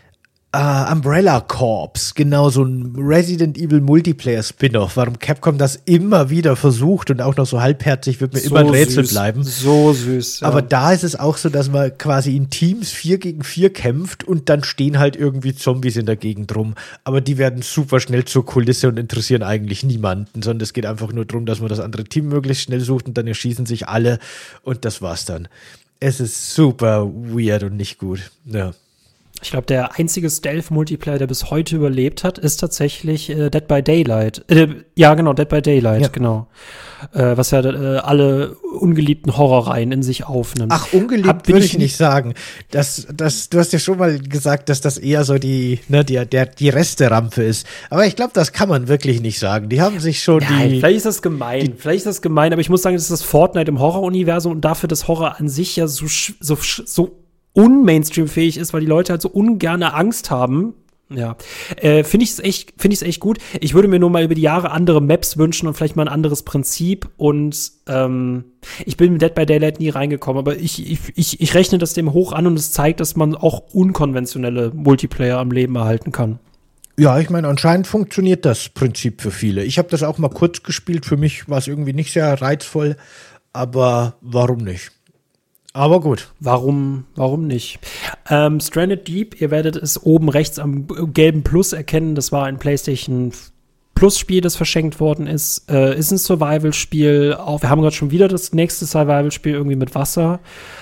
Uh, Umbrella Corps, genau, so ein Resident Evil Multiplayer Spin-off, warum Capcom das immer wieder versucht und auch noch so halbherzig, wird mir so immer ein Rätsel
süß.
bleiben.
So süß. Ja.
Aber da ist es auch so, dass man quasi in Teams vier gegen vier kämpft und dann stehen halt irgendwie Zombies in der Gegend rum. Aber die werden super schnell zur Kulisse und interessieren eigentlich niemanden, sondern es geht einfach nur darum, dass man das andere Team möglichst schnell sucht und dann erschießen sich alle und das war's dann. Es ist super weird und nicht gut. Ja.
Ich glaube, der einzige Stealth-Multiplayer, der bis heute überlebt hat, ist tatsächlich äh, Dead by Daylight. Äh, ja, genau, Dead by Daylight, ja. genau. Äh, was ja äh, alle ungeliebten Horrorreihen in sich aufnimmt.
Ach, ungeliebt würde ich nicht sagen. Das, das, du hast ja schon mal gesagt, dass das eher so die, ne, die, der, die Resterampe ist. Aber ich glaube, das kann man wirklich nicht sagen. Die haben sich schon
Nein,
die...
vielleicht ist das gemein. Die, vielleicht ist das gemein, aber ich muss sagen, das ist das Fortnite im Horror-Universum und dafür, dass Horror an sich ja so, so, so unmainstream-fähig ist, weil die Leute halt so ungerne Angst haben. Ja, äh, finde ich es echt, finde ich es echt gut. Ich würde mir nur mal über die Jahre andere Maps wünschen und vielleicht mal ein anderes Prinzip. Und ähm, ich bin mit Dead by Daylight nie reingekommen, aber ich, ich, ich, ich rechne das dem hoch an und es zeigt, dass man auch unkonventionelle Multiplayer am Leben erhalten kann.
Ja, ich meine, anscheinend funktioniert das Prinzip für viele. Ich habe das auch mal kurz gespielt. Für mich war es irgendwie nicht sehr reizvoll, aber warum nicht? Aber gut.
Warum, warum nicht? Ähm, Stranded Deep, ihr werdet es oben rechts am gelben Plus erkennen. Das war ein PlayStation Plus-Spiel, das verschenkt worden ist. Äh, ist ein Survival-Spiel. Auch, wir haben gerade schon wieder das nächste Survival-Spiel irgendwie mit Wasser.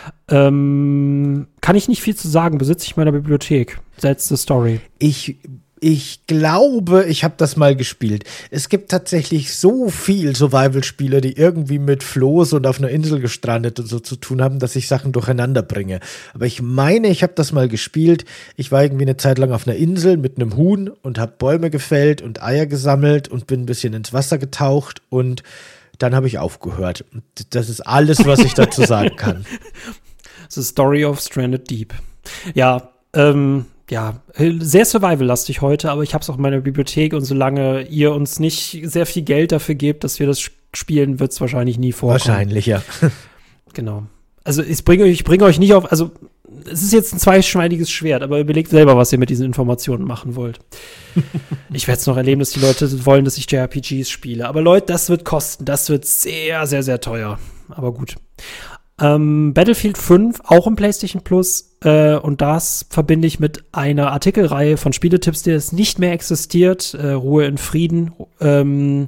Ähm, kann ich nicht viel zu sagen. Besitze ich in meiner Bibliothek. That's the story.
Ich Ich glaube, ich habe das mal gespielt. Es gibt tatsächlich so viel Survival-Spiele, die irgendwie mit Floß und auf einer Insel gestrandet und so zu tun haben, dass ich Sachen durcheinander bringe. Aber ich meine, ich habe das mal gespielt. Ich war irgendwie eine Zeit lang auf einer Insel mit einem Huhn und habe Bäume gefällt und Eier gesammelt und bin ein bisschen ins Wasser getaucht und dann habe ich aufgehört. Das ist alles, was ich dazu sagen kann.
The Story of Stranded Deep. Ja, ähm Ja, sehr survival-lastig heute, aber ich habe es auch in meiner Bibliothek und solange ihr uns nicht sehr viel Geld dafür gebt, dass wir das spielen, wird es wahrscheinlich nie vorkommen.
Wahrscheinlich, ja.
Genau. Also ich bringe euch, ich bringe euch nicht auf, also es ist jetzt ein zweischneidiges Schwert, aber überlegt selber, was ihr mit diesen Informationen machen wollt. Ich werde es noch erleben, dass die Leute wollen, dass ich J R P Gs spiele. Aber Leute, das wird kosten, das wird sehr, sehr, sehr teuer. Aber gut. Ähm, Battlefield fünf, auch im PlayStation Plus, äh, und das verbinde ich mit einer Artikelreihe von Spieletipps, die es nicht mehr existiert. Äh, Ruhe in Frieden. Ähm,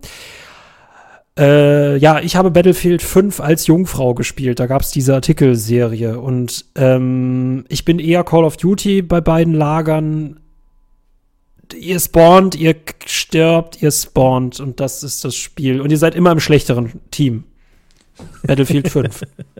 äh, ja, ich habe Battlefield fünf als Jungfrau gespielt. Da gab es diese Artikelserie. Und ähm, ich bin eher Call of Duty bei beiden Lagern. Ihr spawnt, ihr stirbt, ihr spawnt. Und das ist das Spiel. Und ihr seid immer im schlechteren Team. Battlefield fünf.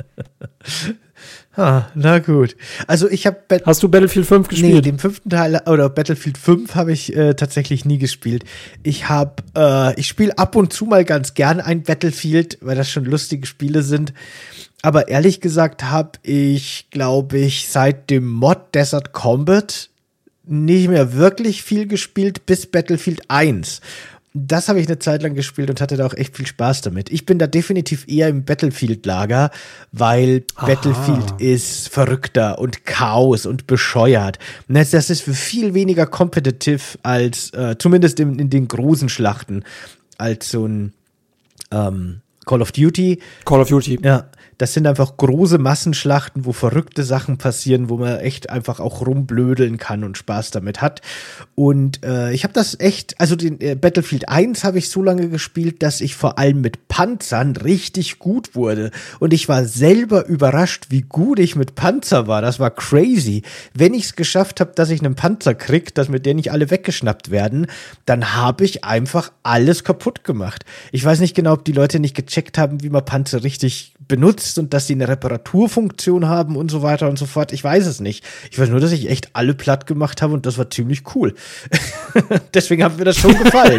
Ah, na gut. Also ich habe Bat-
Hast du Battlefield fünf gespielt?
Nee, den fünften Teil oder Battlefield fünf habe ich äh, tatsächlich nie gespielt. Ich habe äh, ich spiele ab und zu mal ganz gern ein Battlefield, weil das schon lustige Spiele sind. Aber ehrlich gesagt habe ich, glaube ich, seit dem Mod Desert Combat nicht mehr wirklich viel gespielt bis Battlefield eins. Das habe ich eine Zeit lang gespielt und hatte da auch echt viel Spaß damit. Ich bin da definitiv eher im Battlefield-Lager, weil Aha. Battlefield ist verrückter und Chaos und bescheuert. Das ist für viel weniger competitive als, äh, zumindest in, in den großen Schlachten, als so ein ähm, Call of Duty.
Call of Duty.
Ja. Das sind einfach große Massenschlachten, wo verrückte Sachen passieren, wo man echt einfach auch rumblödeln kann und Spaß damit hat. Und äh, ich habe das echt, also den äh, Battlefield eins habe ich so lange gespielt, dass ich vor allem mit Panzern richtig gut wurde. Und ich war selber überrascht, wie gut ich mit Panzer war. Das war crazy. Wenn ich es geschafft habe, dass ich einen Panzer krieg, dass mit der nicht alle weggeschnappt werden, dann habe ich einfach alles kaputt gemacht. Ich weiß nicht genau, ob die Leute nicht gecheckt haben, wie man Panzer richtig benutzt und dass sie eine Reparaturfunktion haben und so weiter und so fort. Ich weiß es nicht. Ich weiß nur, dass ich echt alle platt gemacht habe und das war ziemlich cool. Deswegen hat mir das schon gefallen.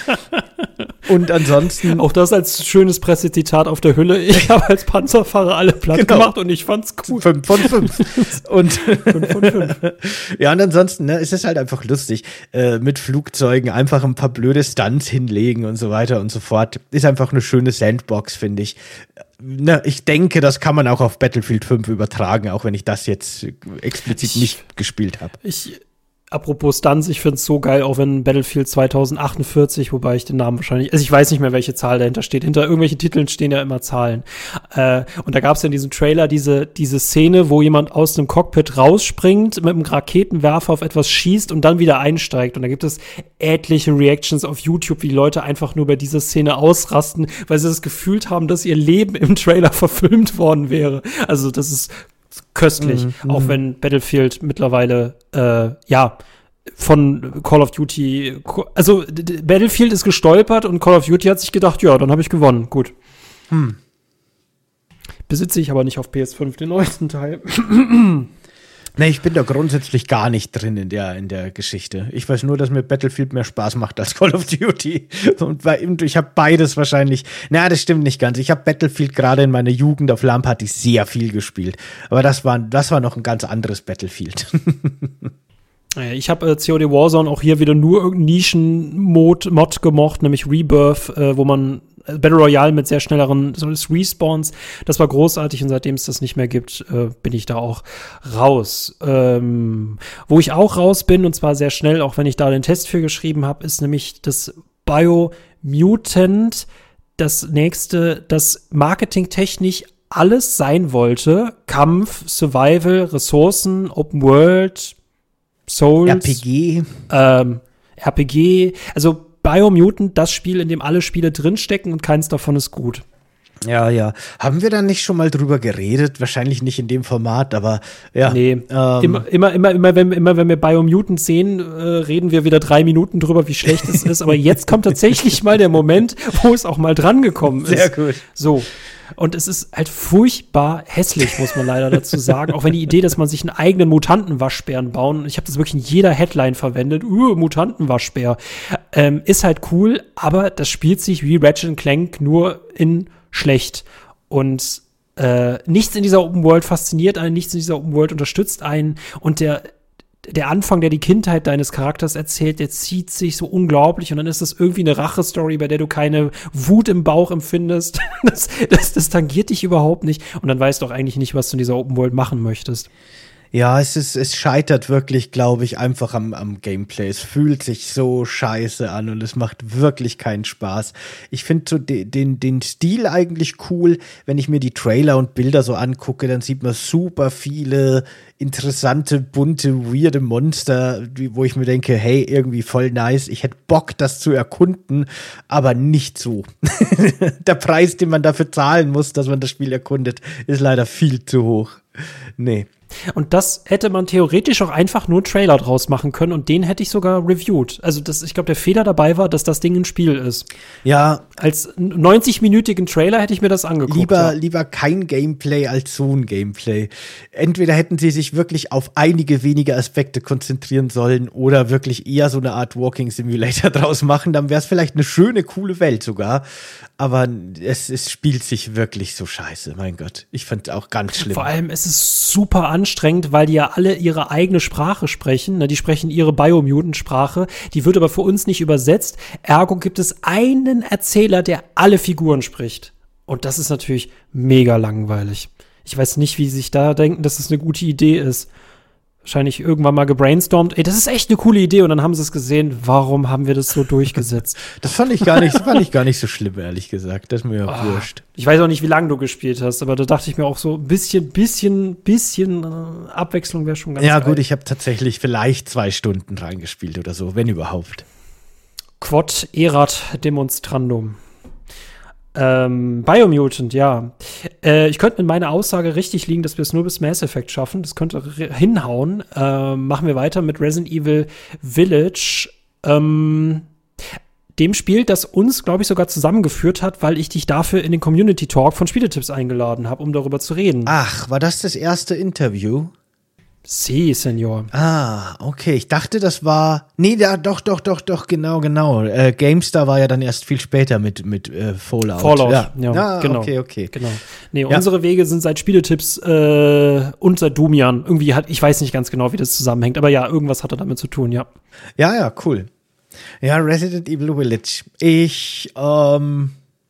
Und ansonsten...
Auch das als schönes Pressezitat auf der Hülle. Ich habe als Panzerfahrer alle platt genau. gemacht und ich fand's cool.
Fünf von fünf. Und fünf von fünf. Ja, und ansonsten, ne, es ist halt einfach lustig. Äh, mit Flugzeugen einfach ein paar blöde Stunts hinlegen und so weiter und so fort. Ist einfach eine schöne Sandbox, finde ich. Na, ich denke, das kann man auch auf Battlefield fünf übertragen, auch wenn ich das jetzt explizit ich, nicht gespielt habe.
Ich, apropos Stunts, ich finde es so geil, auch wenn Battlefield zwanzig achtundvierzig, wobei ich den Namen wahrscheinlich, also ich weiß nicht mehr, welche Zahl dahinter steht. Hinter irgendwelchen Titeln stehen ja immer Zahlen. Äh, und da gab es ja in diesem Trailer diese, diese Szene, wo jemand aus einem Cockpit rausspringt, mit einem Raketenwerfer auf etwas schießt und dann wieder einsteigt. Und da gibt es etliche Reactions auf YouTube, wie die Leute einfach nur bei dieser Szene ausrasten, weil sie das Gefühl haben, dass ihr Leben im Trailer verfilmt worden wäre. Also das ist köstlich, mm, auch mm. wenn Battlefield mittlerweile, äh, ja, von Call of Duty, also Battlefield ist gestolpert und Call of Duty hat sich gedacht, ja, dann habe ich gewonnen, gut. Hm. Besitze ich aber nicht auf P S fünf den neuesten Teil.
Ne, ich bin da grundsätzlich gar nicht drin in der, in der Geschichte. Ich weiß nur, dass mir Battlefield mehr Spaß macht als Call of Duty. Und ich habe beides wahrscheinlich, na, das stimmt nicht ganz. Ich habe Battlefield gerade in meiner Jugend auf LAN-Party sehr viel gespielt. Aber das war, das war noch ein ganz anderes Battlefield.
Ich habe äh, C O D Warzone auch hier wieder nur irgendeinen Nischen-Mod Mod gemocht, nämlich Rebirth, äh, wo man äh, Battle Royale mit sehr schnelleren so Respawns. Das war großartig und seitdem es das nicht mehr gibt, äh, bin ich da auch raus. Ähm, wo ich auch raus bin, und zwar sehr schnell, auch wenn ich da den Test für geschrieben habe, ist nämlich das Biomutant, das nächste, das marketingtechnisch alles sein wollte. Kampf, Survival, Ressourcen, Open World, Souls,
R P G.
Ähm, R P G, also Biomutant, das Spiel, in dem alle Spiele drinstecken und keins davon ist gut.
Ja, ja. Haben wir da nicht schon mal drüber geredet? Wahrscheinlich nicht in dem Format, aber ja.
Nee, ähm. immer, immer, immer, immer, wenn, immer, wenn wir Biomutant sehen, äh, reden wir wieder drei Minuten drüber, wie schlecht es ist. Aber jetzt kommt tatsächlich mal der Moment, wo es auch mal dran gekommen ist.
Sehr gut.
So. Und es ist halt furchtbar hässlich, muss man leider dazu sagen. Auch wenn die Idee, dass man sich einen eigenen Mutantenwaschbären bauen, ich habe das wirklich in jeder Headline verwendet, uh, Mutantenwaschbär, ähm, ist halt cool, aber das spielt sich wie Ratchet and Clank nur in schlecht. Und äh, nichts in dieser Open World fasziniert einen, nichts in dieser Open World unterstützt einen. Und der der Anfang, der die Kindheit deines Charakters erzählt, der zieht sich so unglaublich und dann ist das irgendwie eine Rache-Story, bei der du keine Wut im Bauch empfindest. Das, das, das tangiert dich überhaupt nicht und dann weißt du auch eigentlich nicht, was du in dieser Open World machen möchtest.
Ja, es ist, es scheitert wirklich, glaube ich, einfach am, am Gameplay. Es fühlt sich so scheiße an und es macht wirklich keinen Spaß. Ich finde so de, den, den Stil eigentlich cool. Wenn ich mir die Trailer und Bilder so angucke, dann sieht man super viele interessante, bunte, weirde Monster, wo ich mir denke, hey, irgendwie voll nice. Ich hätte Bock, das zu erkunden, aber nicht so. Der Preis, den man dafür zahlen muss, dass man das Spiel erkundet, ist leider viel zu hoch. Nee.
Und das hätte man theoretisch auch einfach nur einen Trailer draus machen können und den hätte ich sogar reviewed. Also das, ich glaube, der Fehler dabei war, dass das Ding ein Spiel ist.
Ja.
Als neunzig-minütigen Trailer hätte ich mir das angeguckt.
Lieber,
ja.
lieber kein Gameplay als so ein Gameplay. Entweder hätten sie sich wirklich auf einige wenige Aspekte konzentrieren sollen oder wirklich eher so eine Art Walking Simulator draus machen. Dann wäre es vielleicht eine schöne, coole Welt sogar. Aber es, es spielt sich wirklich so scheiße. Mein Gott. Ich fand es auch ganz schlimm.
Vor allem, es ist super an anstrengend, weil die ja alle ihre eigene Sprache sprechen. Ne? Die sprechen ihre Biomutant-Sprache. Die wird aber für uns nicht übersetzt. Ergo gibt es einen Erzähler, der alle Figuren spricht. Und das ist natürlich mega langweilig. Ich weiß nicht, wie sie sich da denken, dass es das eine gute Idee ist. Wahrscheinlich irgendwann mal gebrainstormt. Ey, das ist echt eine coole Idee. Und dann haben sie es gesehen. Warum haben wir das so durchgesetzt?
Das fand ich gar nicht, fand ich gar nicht so schlimm, ehrlich gesagt. Das ist mir ja
oh,
wurscht.
Ich weiß auch nicht, wie lange du gespielt hast, aber da dachte ich mir auch so, ein bisschen, bisschen, bisschen äh, Abwechslung wäre schon ganz
Ja,
geil.
gut, ich habe tatsächlich vielleicht zwei Stunden reingespielt oder so, wenn überhaupt.
Quod erat demonstrandum. Ähm, Biomutant, ja. Äh, ich könnte mit meiner Aussage richtig liegen, dass wir es nur bis Mass Effect schaffen. Das könnte re- hinhauen. Ähm, machen wir weiter mit Resident Evil Village. Ähm, dem Spiel, das uns, glaube ich, sogar zusammengeführt hat, weil ich dich dafür in den Community Talk von Spieletipps eingeladen habe, um darüber zu reden.
Ach, war das das erste Interview?
Si, Senor.
Ah, okay. Ich dachte, das war. Nee, da, doch, doch, doch, doch, genau, genau. Äh, GameStar war ja dann erst viel später mit, mit äh, Fallout.
Fallout,
ja,
ja,
ja
genau.
Okay, okay.
Genau. Nee,
ja.
Unsere Wege sind seit Spieletipps äh, und seit Domian. Irgendwie hat, ich weiß nicht ganz genau, wie das zusammenhängt, aber ja, irgendwas hat er damit zu tun, ja.
Ja, ja, cool. Ja, Resident Evil Village. Ich ähm,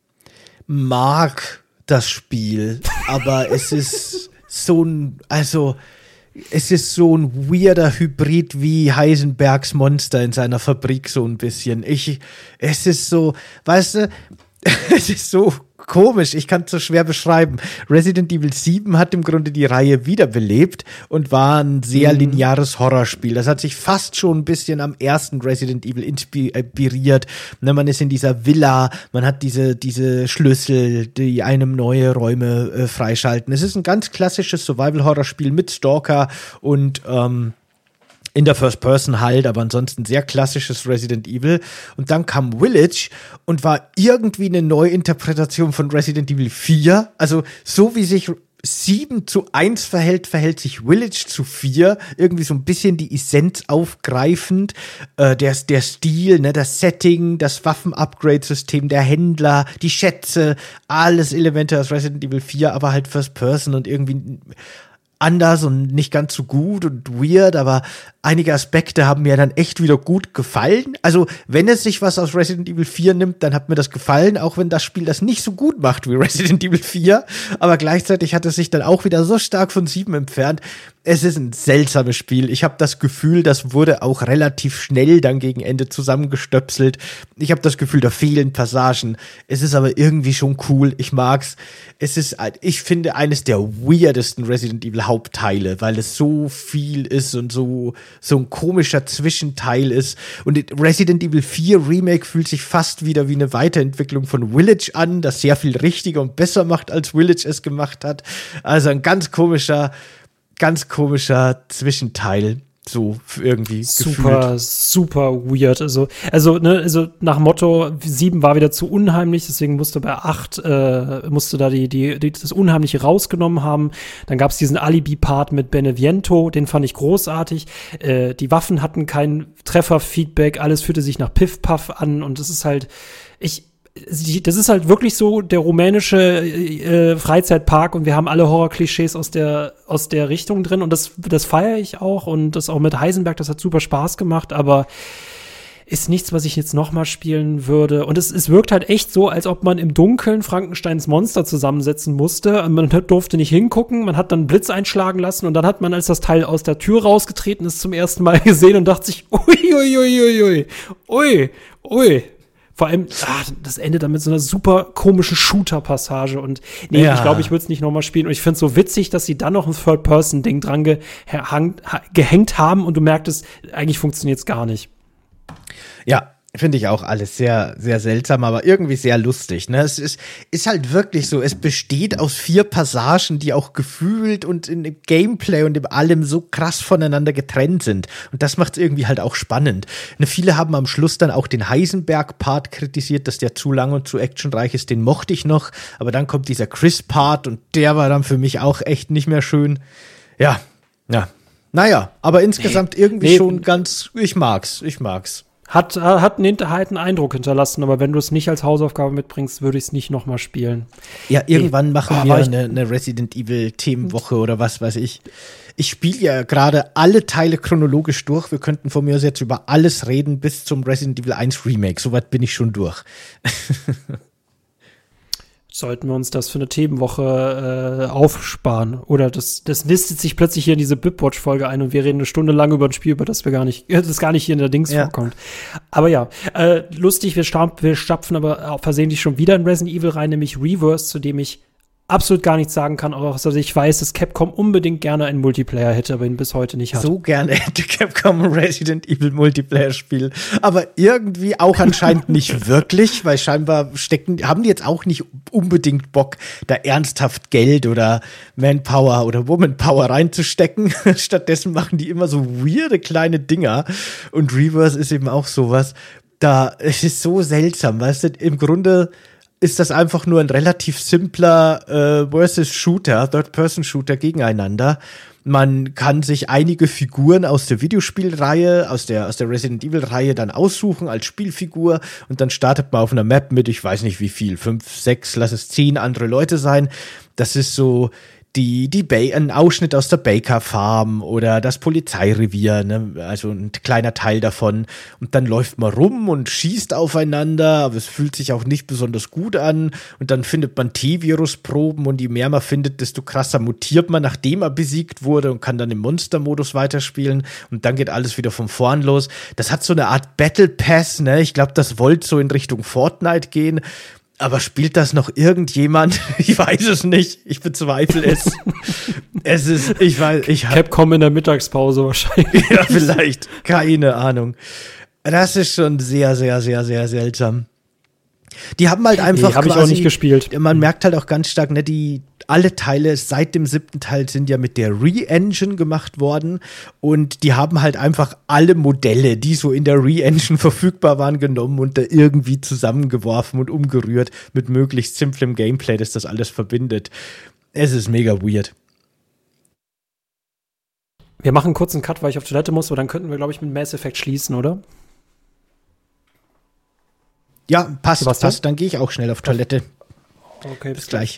mag das Spiel, aber es ist so ein, also es ist so ein weirder Hybrid wie Heisenbergs Monster in seiner Fabrik so ein bisschen. Ich, es ist so, weißt du, es ist so komisch, ich kann es so schwer beschreiben. Resident Evil sieben hat im Grunde die Reihe wiederbelebt und war ein sehr lineares Horrorspiel. Das hat sich fast schon ein bisschen am ersten Resident Evil inspiriert. Ne, man ist in dieser Villa, man hat diese, diese Schlüssel, die einem neue Räume äh, freischalten. Es ist ein ganz klassisches Survival-Horrorspiel mit Stalker und ähm, in der First Person halt, aber ansonsten sehr klassisches Resident Evil. Und dann kam Village und war irgendwie eine Neuinterpretation von Resident Evil vier. Also so wie sich sieben zu eins verhält, verhält sich Village zu vier. Irgendwie so ein bisschen die Essenz aufgreifend. Äh, der, der Stil, ne, das Setting, das Waffen-Upgrade-System, der Händler, die Schätze, alles Elemente aus Resident Evil vier, aber halt First Person und irgendwie anders und nicht ganz so gut und weird, aber einige Aspekte haben mir dann echt wieder gut gefallen. Also, wenn es sich was aus Resident Evil vier nimmt, dann hat mir das gefallen, auch wenn das Spiel das nicht so gut macht wie Resident Evil vier, aber gleichzeitig hat es sich dann auch wieder so stark von sieben entfernt. Es ist ein seltsames Spiel. Ich habe das Gefühl, das wurde auch relativ schnell dann gegen Ende zusammengestöpselt. Ich habe das Gefühl, da fehlen Passagen. Es ist aber irgendwie schon cool. Ich mag's. Es ist, ich finde, eines der weirdesten Resident Evil Hauptteile, weil es so viel ist und so, so ein komischer Zwischenteil ist. Und Resident Evil vier Remake fühlt sich fast wieder wie eine Weiterentwicklung von Village an, das sehr viel richtiger und besser macht, als Village es gemacht hat. Also ein ganz komischer ganz komischer Zwischenteil, so irgendwie
super,
gefühlt.
super weird. Also, also, ne, also nach Motto, sieben war wieder zu unheimlich, deswegen musste bei acht, äh, musste da die, die, die, das Unheimliche rausgenommen haben. Dann gab es diesen Alibi-Part mit Beneviento, den fand ich großartig. Äh, die Waffen hatten kein Trefferfeedback, alles fühlte sich nach Piff-Puff an und es ist halt, ich, das ist halt wirklich so der rumänische äh, Freizeitpark und wir haben alle Horror-Klischees aus der aus der Richtung drin und das das feiere ich auch und das auch mit Heisenberg, das hat super Spaß gemacht, aber ist nichts, was ich jetzt noch mal spielen würde. Und es, es wirkt halt echt so, als ob man im Dunkeln Frankensteins Monster zusammensetzen musste. Man durfte nicht hingucken, man hat dann einen Blitz einschlagen lassen und dann hat man, als das Teil aus der Tür rausgetreten ist, zum ersten Mal gesehen und dachte sich, ui, ui, ui, ui, ui, ui, ui. Vor allem, ah, das endet dann mit so einer super komischen Shooter-Passage und nee,
ja.
ich glaube, ich würde es nicht nochmal spielen und ich finde es so witzig, dass sie dann noch ein Third-Person-Ding dran gehang, gehängt haben und du merktest, eigentlich funktioniert es gar nicht.
Ja, finde ich auch alles sehr, sehr seltsam, aber irgendwie sehr lustig. Ne? Es ist, ist halt wirklich so, es besteht aus vier Passagen, die auch gefühlt und in dem Gameplay und in allem so krass voneinander getrennt sind. Und das macht es irgendwie halt auch spannend. Ne, viele haben am Schluss dann auch den Heisenberg-Part kritisiert, dass der zu lang und zu actionreich ist. Den mochte ich noch, aber dann kommt dieser Chris-Part und der war dann für mich auch echt nicht mehr schön. Ja, ja. Naja, aber insgesamt irgendwie
nee.
schon ganz, ich mag's, ich mag's.
Hat, hat einen hinterhalten Eindruck hinterlassen, aber wenn du es nicht als Hausaufgabe mitbringst, würde ich es nicht nochmal spielen.
Ja, irgendwann Ey, machen
oh,
wir eine, eine Resident Evil Themenwoche oder was weiß ich. Ich spiele ja gerade alle Teile chronologisch durch. Wir könnten von mir aus jetzt über alles reden bis zum Resident Evil eins Remake. Soweit bin ich schon durch.
Sollten wir uns das für eine Themenwoche äh, aufsparen? Oder das, das nistet sich plötzlich hier in diese Bipwatch-Folge ein und wir reden eine Stunde lang über ein Spiel, über das wir gar nicht, das gar nicht hier in der Dings ja. vorkommt. Aber ja, äh, lustig, wir, stamp, wir stapfen aber auch versehentlich schon wieder in Resident Evil rein, nämlich Reverse, zu dem ich absolut gar nichts sagen kann, auch dass ich weiß, dass Capcom unbedingt gerne einen Multiplayer hätte, aber ihn bis heute nicht hat.
So gerne hätte Capcom ein Resident Evil Multiplayer-Spiel, aber irgendwie auch anscheinend nicht wirklich, weil scheinbar stecken, haben die jetzt auch nicht unbedingt Bock, da ernsthaft Geld oder Manpower oder Womanpower reinzustecken. Stattdessen machen die immer so weirde kleine Dinger und Reverse ist eben auch sowas. Da, es ist so seltsam, weißt du, im Grunde ist das einfach nur ein relativ simpler äh, Versus-Shooter, Third-Person-Shooter gegeneinander. Man kann sich einige Figuren aus der Videospielreihe, aus der, aus der Resident Evil-Reihe dann aussuchen als Spielfigur und dann startet man auf einer Map mit, ich weiß nicht wie viel, fünf, sechs, lass es zehn andere Leute sein. Das ist so die, die ba- ein Ausschnitt aus der Baker Farm oder das Polizeirevier, ne? Also ein kleiner Teil davon. Und dann läuft man rum und schießt aufeinander, aber es fühlt sich auch nicht besonders gut an. Und dann findet man T-Virus-Proben und je mehr man findet, desto krasser mutiert man, nachdem er besiegt wurde und kann dann im Monster-Modus weiterspielen. Und dann geht alles wieder von vorn los. Das hat so eine Art Battle Pass, ne? Ich glaube, das wollte so in Richtung Fortnite gehen. Aber spielt das noch irgendjemand? Ich weiß es nicht. Ich bezweifle es. Es ist, ich weiß, ich hab,
Capcom in der Mittagspause wahrscheinlich.
Ja, vielleicht. Keine Ahnung. Das ist schon sehr, sehr, sehr, sehr seltsam. Die haben halt einfach
nee, hab quasi, ich auch nicht gespielt.
Man merkt halt auch ganz stark, ne, die alle Teile seit dem siebten Teil sind ja mit der Re-Engine gemacht worden und die haben halt einfach alle Modelle, die so in der Re-Engine verfügbar waren, genommen und da irgendwie zusammengeworfen und umgerührt mit möglichst simplem Gameplay, das das alles verbindet. Es ist mega weird.
Wir machen kurz einen Cut, weil ich auf Toilette muss, aber dann könnten wir, glaube ich, mit Mass Effect schließen, oder?
Ja, passt, passt. Dann gehe ich auch schnell auf Toilette.
Okay,
bis gleich.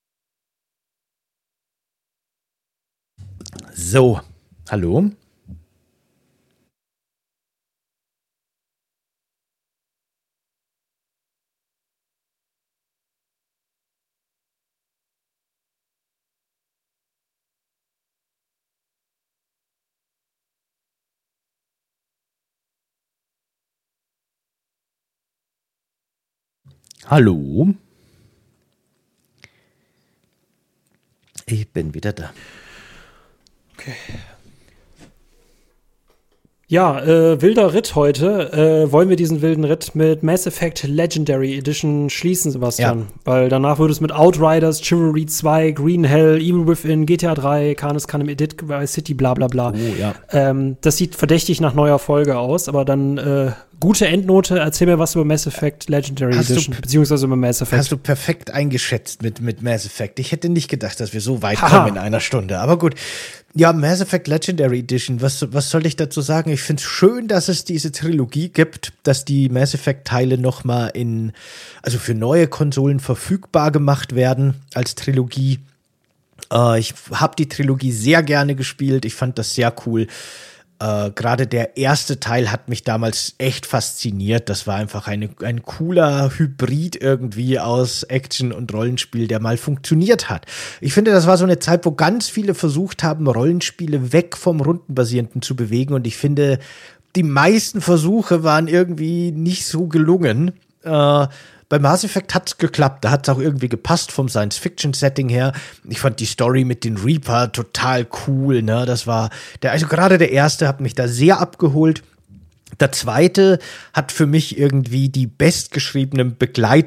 So, hallo. Hallo. Ich bin wieder da.
Okay. Ja, äh, wilder Ritt heute. Äh, wollen wir diesen wilden Ritt mit Mass Effect Legendary Edition schließen, Sebastian? Ja. Weil danach würde es mit Outriders, Chivalry zwei, Green Hell, Evil Within, G T A drei, Canis Canem Edit, City, bla bla bla.
Oh, ja.
Ähm, das sieht verdächtig nach neuer Folge aus, aber dann äh, gute Endnote. Erzähl mir was über Mass Effect Legendary hast Edition, du, beziehungsweise über Mass Effect.
Hast du perfekt eingeschätzt mit, mit Mass Effect. Ich hätte nicht gedacht, dass wir so weit Haha. kommen in einer Stunde, aber gut. Ja, Mass Effect Legendary Edition, was, was soll ich dazu sagen? Ich finde es schön, dass es diese Trilogie gibt, dass die Mass Effect-Teile nochmal in, also für neue Konsolen verfügbar gemacht werden als Trilogie. Äh, ich habe die Trilogie sehr gerne gespielt, ich fand das sehr cool. Äh, Gerade der erste Teil hat mich damals echt fasziniert. Das war einfach eine, ein cooler Hybrid irgendwie aus Action und Rollenspiel, der mal funktioniert hat. Ich finde, das war so eine Zeit, wo ganz viele versucht haben, Rollenspiele weg vom Rundenbasierenden zu bewegen. Und ich finde, die meisten Versuche waren irgendwie nicht so gelungen. Äh, Bei Mass Effect hat's geklappt, da hat's auch irgendwie gepasst vom Science-Fiction-Setting her. Ich fand die Story mit den Reaper total cool, ne? Das war, der, also gerade der erste hat mich da sehr abgeholt. Der zweite hat für mich irgendwie die bestgeschriebenen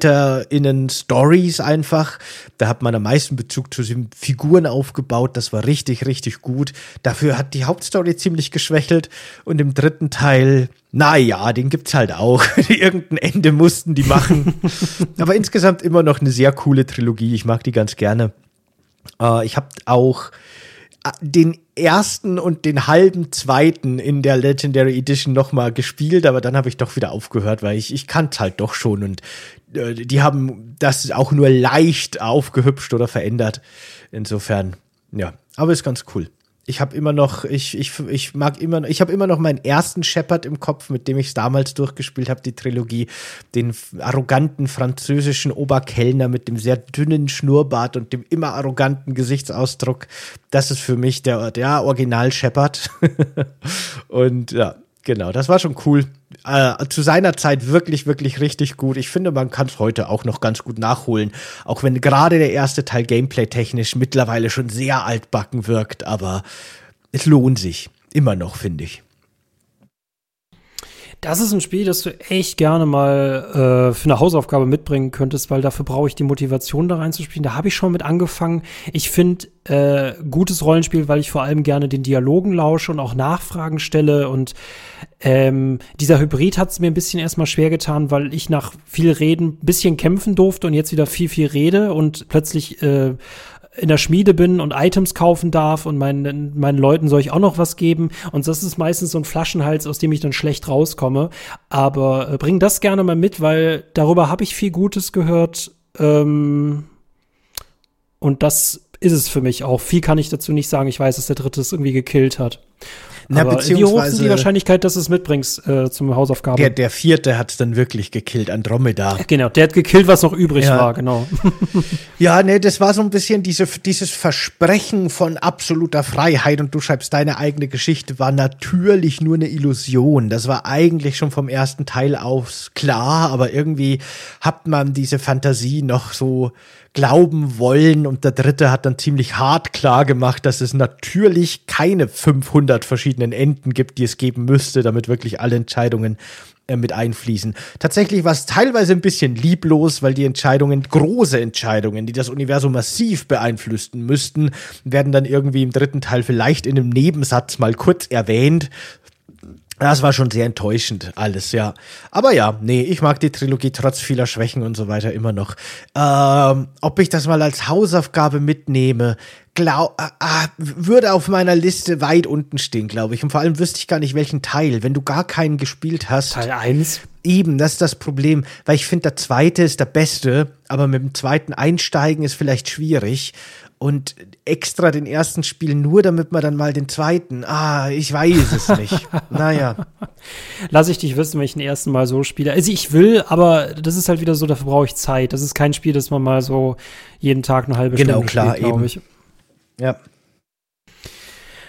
BegleiterInnen-Stories einfach. Da hat man am meisten Bezug zu den Figuren aufgebaut. Das war richtig, richtig gut. Dafür hat die Hauptstory ziemlich geschwächelt. Und im dritten Teil, naja, den gibt's halt auch. Irgendein Ende mussten die machen. Aber insgesamt immer noch eine sehr coole Trilogie. Ich mag die ganz gerne. Äh, ich habe auch den ersten und den halben zweiten in der Legendary Edition noch mal gespielt, aber dann habe ich doch wieder aufgehört, weil ich, ich kannte halt doch schon und äh, die haben das auch nur leicht aufgehübscht oder verändert. Insofern, ja, aber ist ganz cool. Ich habe immer noch, ich, ich, ich mag immer, ich habe immer noch meinen ersten Shepard im Kopf, mit dem ich es damals durchgespielt habe, die Trilogie. Den arroganten französischen Oberkellner mit dem sehr dünnen Schnurrbart und dem immer arroganten Gesichtsausdruck. Das ist für mich der, der Original-Shepard. Und ja, genau, das war schon cool. Äh, zu seiner Zeit wirklich, wirklich richtig gut. Ich finde, man kann es heute auch noch ganz gut nachholen. Auch wenn gerade der erste Teil gameplay-technisch mittlerweile schon sehr altbacken wirkt. Aber es lohnt sich. Immer noch, finde ich.
Das ist ein Spiel, das du echt gerne mal äh, für eine Hausaufgabe mitbringen könntest, weil dafür brauche ich die Motivation, da reinzuspielen. Da habe ich schon mit angefangen. Ich finde äh, gutes Rollenspiel, weil ich vor allem gerne den Dialogen lausche und auch Nachfragen stelle. Und ähm, dieser Hybrid hat es mir ein bisschen erstmal schwer getan, weil ich nach viel Reden ein bisschen kämpfen durfte und jetzt wieder viel, viel rede und plötzlich äh, in der Schmiede bin und Items kaufen darf und meinen, meinen Leuten soll ich auch noch was geben. Und das ist meistens so ein Flaschenhals, aus dem ich dann schlecht rauskomme. Aber äh, bring das gerne mal mit, weil darüber habe ich viel Gutes gehört. Ähm, und das ist es für mich auch. Viel kann ich dazu nicht sagen. Ich weiß, dass der Dritte es irgendwie gekillt hat.
Na,
aber wie hoch ist die Wahrscheinlichkeit, dass du es mitbringst äh, zum Hausaufgabe?
Der, der Vierte hat es dann wirklich gekillt, Andromeda.
Genau, der hat gekillt, was noch übrig ja. war, genau.
Ja, ne, das war so ein bisschen diese, dieses Versprechen von absoluter Freiheit und du schreibst deine eigene Geschichte, war natürlich nur eine Illusion. Das war eigentlich schon vom ersten Teil aus klar, aber irgendwie hat man diese Fantasie noch so glauben wollen und der Dritte hat dann ziemlich hart klar gemacht, dass es natürlich keine fünfhundert verschiedenen Enden gibt, die es geben müsste, damit wirklich alle Entscheidungen äh, mit einfließen. Tatsächlich war es teilweise ein bisschen lieblos, weil die Entscheidungen, große Entscheidungen, die das Universum massiv beeinflussen müssten, werden dann irgendwie im dritten Teil vielleicht in einem Nebensatz mal kurz erwähnt. Das war schon sehr enttäuschend alles, ja. Aber ja, nee, ich mag die Trilogie trotz vieler Schwächen und so weiter immer noch. Ähm, ob ich das mal als Hausaufgabe mitnehme, glaub, äh, würde auf meiner Liste weit unten stehen, glaube ich. Und vor allem wüsste ich gar nicht, welchen Teil. Wenn du gar keinen gespielt hast.
Teil eins.
Eben, das ist das Problem. Weil ich finde, der zweite ist der beste, aber mit dem zweiten einsteigen ist vielleicht schwierig. Und extra den ersten spielen, nur damit man dann mal den zweiten. Ah, ich weiß es nicht. Naja.
Lass ich dich wissen, wenn ich den ersten Mal so spiele. Also ich will, aber das ist halt wieder so, dafür brauche ich Zeit. Das ist kein Spiel, das man mal so jeden Tag eine halbe
genau,
Stunde
klar,
spielt, glaube ich.
Ja.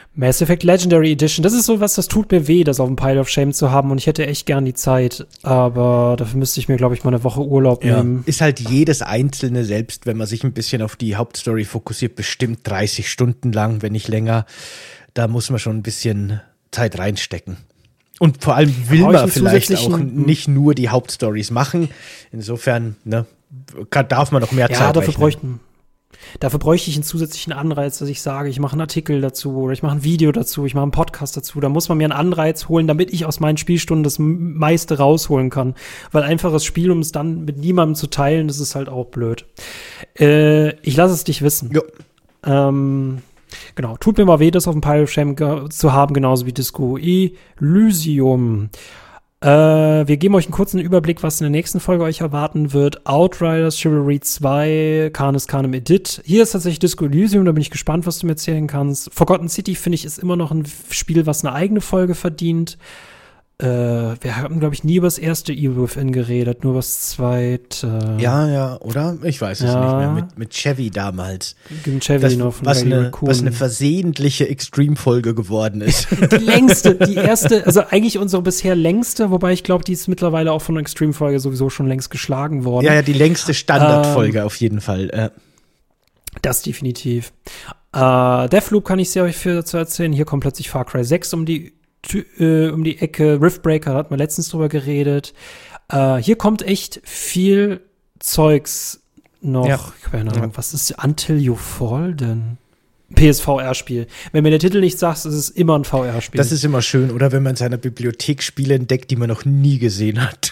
Mass Effect Legendary Edition, das ist so was, das tut mir weh, das auf dem Pile of Shame zu haben und ich hätte echt gern die Zeit, aber dafür müsste ich mir, glaube ich, mal eine Woche Urlaub
ja.
nehmen.
Ist halt jedes einzelne, selbst wenn man sich ein bisschen auf die Hauptstory fokussiert, bestimmt dreißig Stunden lang, wenn nicht länger. Da muss man schon ein bisschen Zeit reinstecken. Und vor allem will man vielleicht auch nicht nur die Hauptstories machen. Insofern, ne, kann, darf man noch mehr
ja,
Zeit
dafür
rechnen.
bräuchten Dafür bräuchte ich einen zusätzlichen Anreiz, dass ich sage, ich mache einen Artikel dazu oder ich mache ein Video dazu, ich mache einen Podcast dazu. Da muss man mir einen Anreiz holen, damit ich aus meinen Spielstunden das meiste rausholen kann. Weil einfaches Spiel, um es dann mit niemandem zu teilen, das ist halt auch blöd. Äh, ich lasse es dich wissen.
Jo.
Ähm, genau, tut mir mal weh, das auf dem Pile of Shame ge- zu haben, genauso wie Disco Elysium. Äh, wir geben euch einen kurzen Überblick, was in der nächsten Folge euch erwarten wird. Outriders, Chivalry zwei, Canis Canem Edit. Hier ist tatsächlich Disco Elysium, da bin ich gespannt, was du mir erzählen kannst. Forgotten City, finde ich, ist immer noch ein Spiel, was eine eigene Folge verdient. Äh, wir haben, glaube ich, nie über das erste Evil Within geredet, nur über das zweite.
Ja, ja, oder? Ich weiß es
Ja.
nicht mehr. Mit, mit Chevy damals.
Mit Chevy
Das,
noch von
was,
Radio
eine,
Raccoon.
was eine versehentliche Extreme-Folge geworden ist.
Die längste, die erste, also eigentlich unsere bisher längste, wobei ich glaube, die ist mittlerweile auch von der Extreme-Folge sowieso schon längst geschlagen worden.
Ja, ja, die längste Standardfolge ähm, auf jeden Fall. Äh.
Das definitiv. Äh, Deathloop kann ich sehr euch viel dazu erzählen. Hier kommt plötzlich Far Cry sechs um die äh, um die Ecke. Riftbreaker, da hat man letztens drüber geredet. Äh, hier kommt echt viel Zeugs noch.
Ja.
Ich habe keine Ahnung, was ist Until You Fall denn? P S V R-Spiel. Wenn mir der Titel nicht sagt, ist es immer ein V R-Spiel.
Das ist immer schön, oder wenn man in seiner Bibliothek Spiele entdeckt, die man noch nie gesehen hat.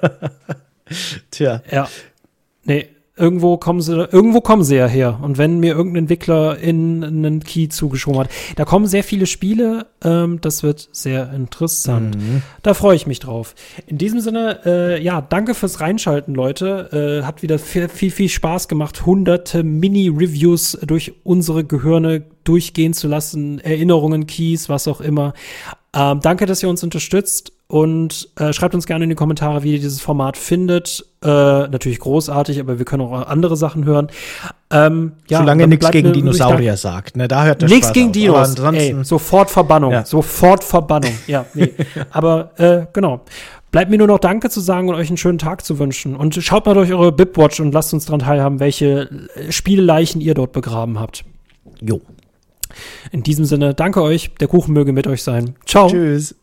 Tja.
Ja. Nee, irgendwo kommen sie, irgendwo kommen sie ja her. Und wenn mir irgendein Entwickler in einen Key zugeschoben hat, da kommen sehr viele Spiele, ähm, das wird sehr interessant. Mhm. Da freue ich mich drauf. In diesem Sinne, äh, ja, danke fürs Reinschalten, Leute. Äh, hat wieder viel, viel, viel Spaß gemacht, hunderte Mini-Reviews durch unsere Gehirne durchgehen zu lassen, Erinnerungen, Keys, was auch immer. Ähm, danke, dass ihr uns unterstützt und äh, schreibt uns gerne in die Kommentare, wie ihr dieses Format findet. Äh, natürlich großartig, aber wir können auch andere Sachen hören. Ähm, ja,
Solange nichts gegen Dinosaurier sagt, ne, da hört der
Nichts
Spaß
gegen
auf.
Dinos,
Aber ansonsten
ey, sofort Verbannung,
Ja.
sofort Verbannung. Ja, nee. Aber äh, genau. Bleibt mir nur noch Danke zu sagen und euch einen schönen Tag zu wünschen. Und schaut mal durch eure Bipwatch und lasst uns daran teilhaben, welche Spielleichen ihr dort begraben habt.
Jo.
In diesem Sinne, danke euch. Der Kuchen möge mit euch sein. Ciao.
Tschüss.